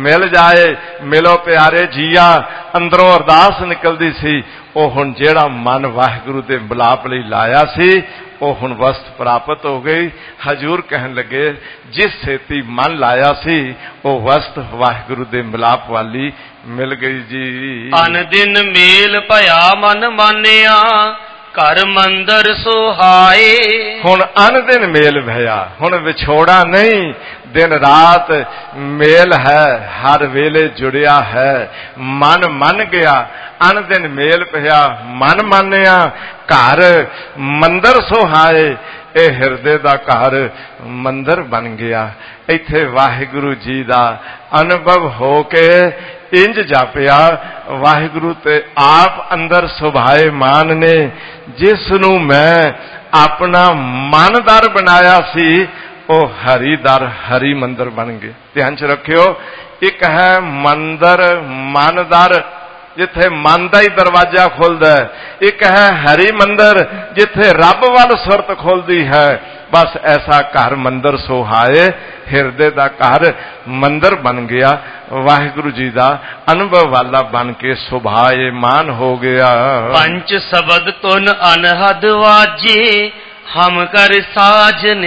ਮਿਲੋ ਪਿਆਰੇ ਜੀਆ, ਅੰਦਰੋਂ ਅਰਦਾਸ ਨਿਕਲਦੀ ਸੀ। ਉਹ ਹੁਣ ਜਿਹੜਾ ਮਨ ਵਾਹਿਗੁਰੂ ਦੇ ਮਿਲਾਪ ਲਈ ਲਾਇਆ ਸੀ, ਉਹ ਹੁਣ ਵਸਤ ਪ੍ਰਾਪਤ ਹੋ ਗਈ। ਹਜੂਰ ਕਹਿਣ ਲੱਗੇ, ਜਿਸ ਛੇਤੀ ਮਨ ਲਾਇਆ ਸੀ, ਉਹ ਵਸਤ ਵਾਹਿਗੁਰੂ ਦੇ ਮਿਲਾਪ ਵਾਲੀ ਮਿਲ ਗਈ ਜੀ। ਅਨ ਦਿਨ ਮੇਲ ਭਇਆ ਮਨ ਮਾਨਿਆ, ਘਰ ਮੰਦਰ ਸੁਹਾਏ। ਹੁਣ ਅਨ ਦਿਨ ਮੇਲ ਭਇਆ, ਹੁਣ ਵਿਛੋੜਾ ਨਹੀਂ, ਦਿਨ ਰਾਤ ਮੇਲ ਹੈ, ਹਰ ਵੇਲੇ ਜੁੜਿਆ ਹੈ। ਮਨ ਮੰਨ ਗਿਆ, ਅਨ ਦਿਨ ਮੇਲ ਭਇਆ ਮਨ ਮਾਨਿਆ, ਘਰ ਮੰਦਰ ਸੁਹਾਏ। ਇਹ ਹਿਰਦੇ ਦਾ ਘਰ ਮੰਦਰ ਬਣ ਗਿਆ। ਇੱਥੇ ਵਾਹਿਗੁਰੂ ਜੀ ਦਾ ਅਨੁਭਵ ਹੋ ਕੇ ਇੰਜ ਜਾਪਿਆ, ਵਾਹਿਗੁਰੂ ਤੇ ਆਪ ਅੰਦਰ ਸੁਭਾਏ ਮਾਨ ਨੇ। ਜਿਸ ਨੂੰ ਮੈਂ ਆਪਣਾ ਮਨਦਰ ਬਣਾਇਆ ਸੀ, ਉਹ ਹਰੀ ਦਰ ਹਰੀ ਮੰਦਰ ਬਣ ਗਏ। ਧਿਆਨ 'ਚ ਰੱਖਿਓ, ਇੱਕ ਹੈ ਮੰਦਰ ਮਨਦਰ, ਜਿੱਥੇ ਮਨ ਦਾ ਹੀ ਦਰਵਾਜ਼ਾ ਖੁੱਲਦਾ ਹੈ। ਇੱਕ ਹੈ ਹਰੀ ਮੰਦਰ, ਜਿੱਥੇ ਰੱਬ ਵੱਲ ਸੁਰਤ ਖੁੱਲਦੀ ਹੈ। ਬਸ ਐਸਾ ਘਰ ਮੰਦਰ ਸੁਹਾਏ, ਹਿਰਦੇ ਦਾ ਘਰ ਮੰਦਰ ਬਣ ਗਿਆ। ਵਾਹਿਗੁਰੂ ਜੀ ਦਾ ਅਨੁਭਵ ਵਾਲਾ ਬਣ ਕੇ ਸੁਭਾਏ ਮਾਨ ਹੋ ਗਿਆ। ਪੰਜ ਸ਼ਬਦ ਤੁਨ ਅਨਹਦ ਵਾਜੇ, ਹਮ ਕਰ ਸਾਜਨ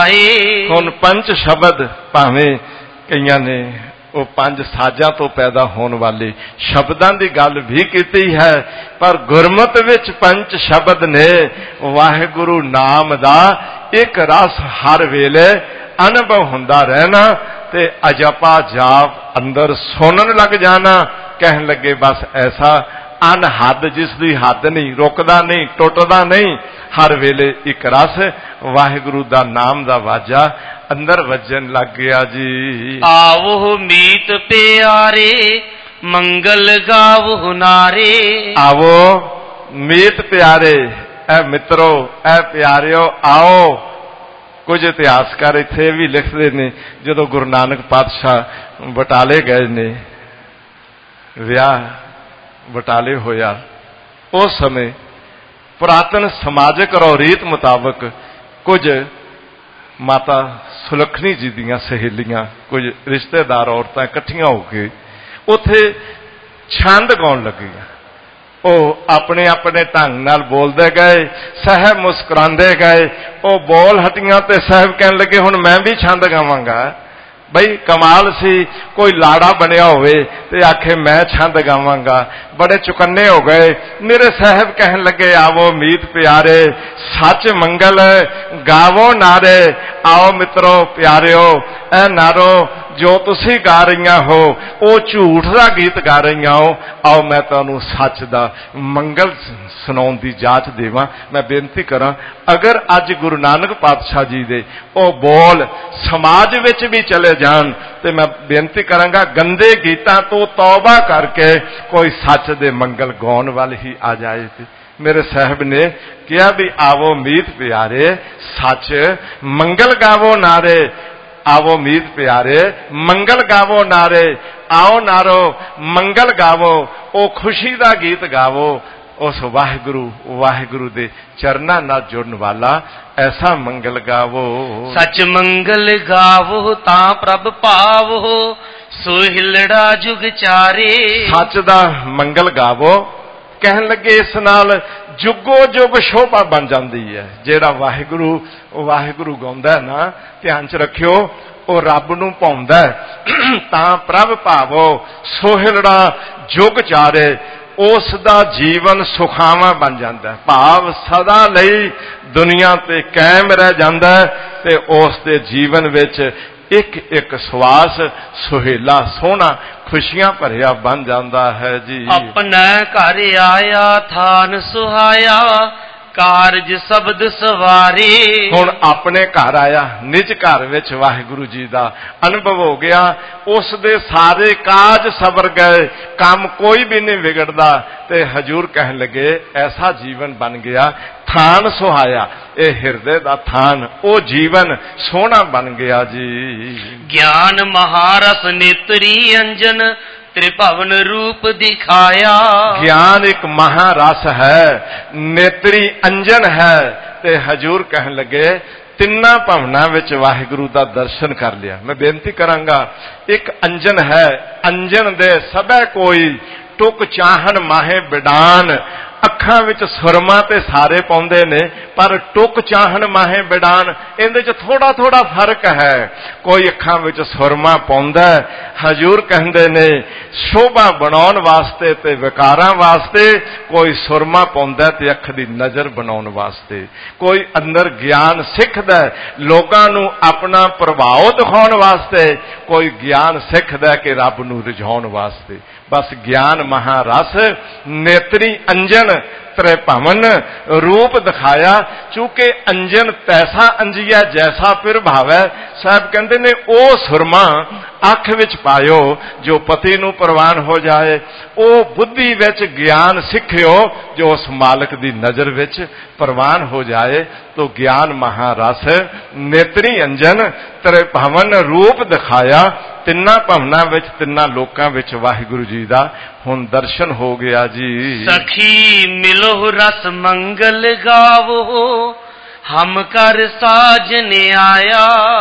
ਆਏ। ਹੁਣ ਪੰਜ ਸ਼ਬਦ, ਭਾਵੇਂ ਕਈਆਂ ਨੇ ਉਹ ਪੰਜ ਸਾਜ਼ਾਂ ਤੋਂ ਪੈਦਾ ਹੋਣ ਵਾਲੇ ਸ਼ਬਦਾਂ ਦੀ ਗੱਲ ਵੀ ਕੀਤੀ ਹੈ, ਪਰ ਗੁਰਮਤਿ ਵਿੱਚ ਪੰਜ ਸ਼ਬਦ ਨੇ। ਵਾਹਿਗੁਰੂ ਨਾਮ ਦਾ ਇੱਕ ਰਸ ਹਰ ਵੇਲੇ ਅਨੁਭਵ ਹੁੰਦਾ ਰਹਿਣਾ, ਤੇ ਅਜਪਾ ਜਾਪ ਅੰਦਰ ਸੁਣਨ ਲੱਗ ਜਾਣਾ। ਕਹਿਣ ਲੱਗੇ, ਬਸ ਐਸਾ ਅਨਹਦ, ਜਿਸ ਦੀ ਹੱਦ ਨਹੀਂ, ਰੁਕਦਾ ਨਹੀਂ, ਟੁੱਟਦਾ ਨਹੀਂ, ਹਰ ਵੇਲੇ ਇੱਕ ਰਸ ਵਾਹਿਗੁਰੂ ਦਾ ਨਾਮ ਦਾ ਵਾਜਾ ਅੰਦਰ ਵੱਜਣ ਲੱਗ ਗਿਆ ਜੀ। ਆਵੋ ਮੀਤ ਪਿਆਰੇ, ਮੰਗਲ ਗਾਵੋ ਨਾਰੇ। ਆਵੋ ਮੀਤ ਪਿਆਰੇ, ਐ ਮਿੱਤਰੋ, ਐ ਪਿਆਰਿਓ, ਆਓ। ਕੁਝ ਇਤਿਹਾਸਕਾਰ ਇੱਥੇ ਵੀ ਲਿਖਦੇ ਨੇ, ਜਦੋਂ ਗੁਰੂ ਨਾਨਕ ਪਾਤਸ਼ਾਹ ਬਟਾਲੇ ਗਏ ਨੇ, ਵਿਆਹ ਬਟਾਲੇ ਹੋਇਆ, ਉਸ ਸਮੇਂ ਪੁਰਾਤਨ ਸਮਾਜਿਕ ਰੌਰੀਤ ਮੁਤਾਬਕ ਕੁਝ ਮਾਤਾ ਸੁਲੱਖਣੀ ਜੀ ਦੀਆਂ ਸਹੇਲੀਆਂ, ਕੁਝ ਰਿਸ਼ਤੇਦਾਰ ਔਰਤਾਂ ਇਕੱਠੀਆਂ ਹੋ ਕੇ ਉੱਥੇ ਛੰਦ ਗਾਉਣ ਲੱਗੀਆਂ। ਉਹ ਆਪਣੇ ਆਪਣੇ ਢੰਗ ਨਾਲ ਬੋਲਦੇ ਗਏ, ਸਾਹਿਬ ਮੁਸਕਰਾਉਂਦੇ ਗਏ। ਉਹ ਬੋਲ ਹਟੀਆਂ ਤੇ ਸਾਹਿਬ ਕਹਿਣ ਲੱਗੇ, ਹੁਣ ਮੈਂ ਵੀ ਛੰਦ ਗਾਵਾਂਗਾ। बई कमाल सी कोई लाड़ा बनया होवे ते आखे मैं छंद गावांगा, बड़े चुकन्ने हो गए। मेरे साहब कहन लगे आवो मीत प्यारे सच मंगल गावो नारे। आओ मित्रों प्यारिओ ए नारो जो तुसी गा रही हो वो झूठ का गीत गा रही हो, आओ मैं तुहानू सच दा मंगल सुनाउण दी जाच देवां। मैं बेनती करा अगर अज गुरु नानक पातशाह जी दे ओ बोल समाज विच भी चले जान ते मैं बेनती करांगा गंदे गीतां तो तौबा करके कोई सच दे मंगल गाउण वाल ही आ जाए। मेरे साहब ने कहा भी आवो मीत प्यारे सच मंगल गावो नारे। आवो मीत प्यारे मंगल गावो नारे। आओ नारो मंगल गावो, ओ खुशी दा गीत गावो, उस वाहिगुरु दे चरना नाल जुड़न वाला ऐसा मंगल गावो। सच मंगल गावो ता प्रभ पावो, सो हिलड़ा जुग चारे। सच दा मंगल गावो कहन लगे इस नाल जुगो जुग शोभा बन जाती है। जेड़ा वाहिगुरु गाउंदा है ना, ध्यान च रखियो वो रब नूं भाउंदा है। तां प्रभ भावो सोहिलड़ा जुग चारे, उस दा जीवन सुखावा बन जाता है। भाव सदा लई दुनिया ते कायम रह जाता है ते उस दे जीवन विच एक एक सवास सुहेला सोहना खुशियां भरिया बन जाता है जी। अपना घर आया थान सुहाया, कारज शब्द सवारे। हुण अपने घर आया, निज घर विच वाहिगुरु जी दा अनुभव हो गया, उस दे सारे काज सवर गए, काम कोई भी नहीं बिगड़दा। ते हजूर कहन लगे ऐसा जीवन बन गया, थान सुहाया, ये हिरदे दा थान, ओ जीवन सोहना बन गया जी। ज्ञान महारस नेत्री अंजन, त्रिभवन रूप दिखाया। ज्ञान एक महारस है, नेत्री अंजन है। ते हजूर कहन लगे तिन्ना भवना विच वाहिगुरु दा दर्शन कर लिया। मैं बेनती करांगा एक अंजन है, अंजन दे सबे कोई टुक चाहन माहे बिडान। अखां विच सुरमा ते सारे पाउंदे ने, पर टुक चाहन माहे बिडान इहदे च थोड़ा थोड़ा फर्क है। कोई अखां विच सुरमा पाउंदा, हजूर कहंदे ने शोभा बनाउण वास्ते ते विकारां वास्ते, कोई सुरमा पाउंदा ते अख दी नज़र बनाउण वास्ते। कोई अंदर ज्ञान सिखदा लोकां नूं अपना प्रभाव दिखाउण वास्ते, कोई ज्ञान सिखदा कि रब नूं रिझाउण वास्ते। बस ज्ञान महारस नेत्री अंजन त्रिभवन रूप दिखाया। चूंकि अंजन तैसा अंजिया जैसा फिर भावै, साहब कहते ने ओ सुरमा अख विच पायो जो पति नूं प्रवान हो जाए। ओ बुद्धि विच ज्ञान सिखियो जो उस मालिक दी नज़र विच प्रवान हो जाए। तो ज्ञान महारस नेत्री अंजन त्रिभवन रूप दिखाया। तिन्ना भवना विच तिन्ना लोकां विच वाहिगुरु जी दा हुण दर्शन हो गया जी। सखी मिलो रस मंगल गावो, हम कर साजन आया।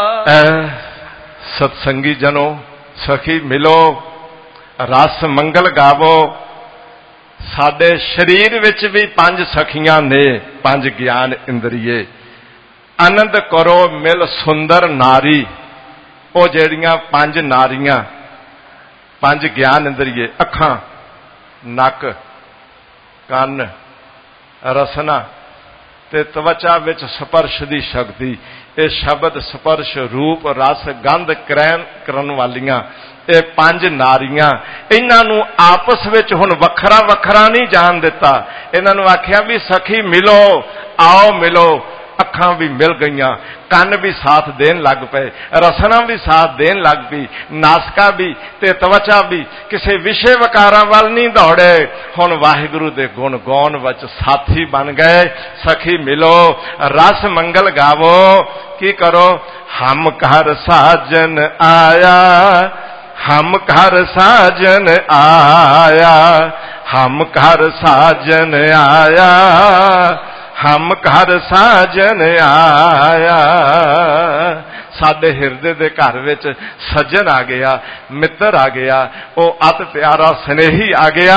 सत्संगी जनो सखी मिलो रस मंगल गावो। साडे शरीर विच भी 5 सखियां ने, 5 ज्ञान इंद्रिये। आनंद करो मिल सुंदर नारी, वो जेड़ियां 5 नारियां, 5 ज्ञान इंद्रिये, अखां नक कन रसना ते त्वचा विच स्पर्श दी शक्ति। ये शब्द स्पर्श रूप रस गंध क्रैन करन वालियां ये 5 नारियां, इन्हां नूं आपस विच हुण वखरा वखरा नहीं जान दिता। इन्हां नूं आखिया भी सखी मिलो, आओ मिलो। अखां भी मिल गईयां, कन भी साथ देन लग पे, रसना भी साथ देन लग पई, नासका भी ते त्वचा भी किसी विषय वकारां वाल नहीं दौड़े। हुण वाहिगुरु दे गुण गाउण विच साथी बन गए। सखी मिलो रस मंगल गावो। की करो हम घर साजन आया, हम घर साजन आया, हम घर साजन आया, हम घर साजन आया। साडे हिरदे दे घर विच सज्जन आ गया, मित्र आ गया, वो अत प्यारा स्नेही आ गया।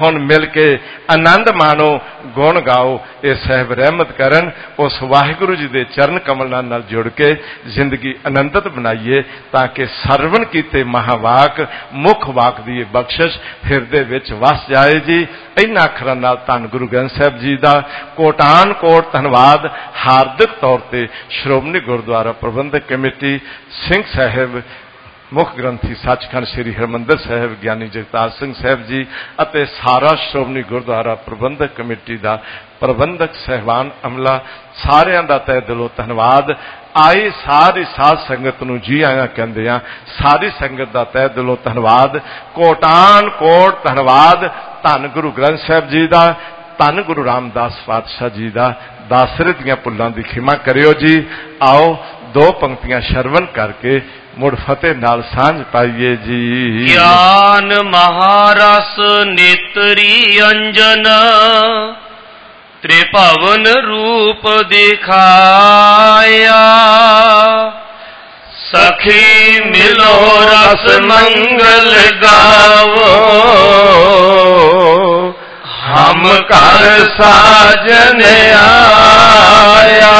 ਹੁਣ ਮਿਲ ਕੇ ਆਨੰਦ ਮਾਣੋ, ਗੁਣ ਗਾਓ। ਇਹ ਸਾਹਿਬ ਰਹਿਮਤ ਕਰਨ, ਉਸ ਵਾਹਿਗੁਰੂ ਜੀ ਦੇ ਚਰਨ ਕਮਲਾਂ ਨਾਲ ਜੁੜ ਕੇ ਜ਼ਿੰਦਗੀ ਆਨੰਦਿਤ ਬਣਾਈਏ, ਤਾਂ ਕਿ ਸਰਵਣ ਕੀਤੇ ਮਹਾਵਾਕ ਮੁੱਖ ਵਾਕ ਦੀ ਇਹ ਬਖਸ਼ਿਸ਼ ਹਿਰਦੇ ਵਿੱਚ ਵਸ ਜਾਏ ਜੀ। ਇਹਨਾਂ ਅੱਖਰਾਂ ਨਾਲ ਧੰਨ ਗੁਰੂ ਗ੍ਰੰਥ ਸਾਹਿਬ ਜੀ ਦਾ ਕੋਟਾਨ ਕੋਟ ਧੰਨਵਾਦ ਹਾਰਦਿਕ ਤੌਰ ਤੇ ਸ਼੍ਰੋਮਣੀ ਗੁਰਦੁਆਰਾ ਪ੍ਰਬੰਧਕ ਕਮੇਟੀ, ਸਿੰਘ ਸਾਹਿਬ ਮੁੱਖ ਗ੍ਰੰਥੀ ਸੱਚਖੰਡ ਸ੍ਰੀ ਹਰਿਮੰਦਰ ਸਾਹਿਬ ਗਿਆਨੀ ਜਗਤਾਰ ਸਿੰਘ ਸਾਹਿਬ ਜੀ ਅਤੇ ਸਾਰਾ ਸ਼੍ਰੋਮਣੀ ਗੁਰਦੁਆਰਾ ਪ੍ਰਬੰਧਕ ਕਮੇਟੀ ਦਾ ਪ੍ਰਬੰਧਕ ਸਹਿਬਾਨ ਅਮਲਾ, ਸਾਰਿਆਂ ਦਾ ਤਹਿ ਦਿਲੋਂ ਧੰਨਵਾਦ। ਆਈ ਸਾਰੀ ਸਾਧ ਸੰਗਤ ਨੂੰ ਜੀ ਆਇਆਂ ਕਹਿੰਦੇ ਆ, ਸਾਰੀ ਸੰਗਤ ਦਾ ਤਹਿ ਦਿਲੋਂ ਧੰਨਵਾਦ, ਕੋਟਾਨ ਕੋਟ ਧੰਨਵਾਦ। ਧੰਨ ਗੁਰੂ ਗ੍ਰੰਥ ਸਾਹਿਬ ਜੀ ਦਾ, ਧੰਨ ਗੁਰੂ ਰਾਮਦਾਸ ਪਾਤਸ਼ਾਹ ਜੀ ਦਾ। ਦਾਸਰੇ ਦੀਆਂ ਭੁੱਲਾਂ ਦੀ ਖਿਮਾ ਕਰਿਓ ਜੀ। ਆਓ ਦੋ ਪੰਕਤੀਆਂ ਸ਼ਰਵਨ ਕਰਕੇ ਮੁੜ ਫਤਿਹ ਨਾਲ ਸਾਂਝ ਪਾਈਏ ਜੀ। ਗਿਆਨ ਮਹਾਰਸ ਨੇਤਰੀ ਅੰਜਨ, ਤ੍ਰਿਭਵਨ ਰੂਪ ਦਿਖਾਇਆ। ਸਖੀ ਮਿਲੋ ਰਸ ਮੰਗਲ ਗਾਵੋ, ਹਮ ਘਰ ਸਾਜਨ ਆਇਆ।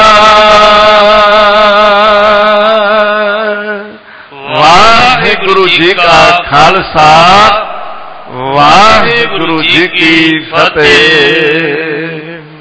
ਵਾਹਿਗੁਰੂ ਜੀ ਕਾ ਖਾਲਸਾ, ਵਾਹਿਗੁਰੂ ਜੀ ਕੀ ਫਤਿਹ।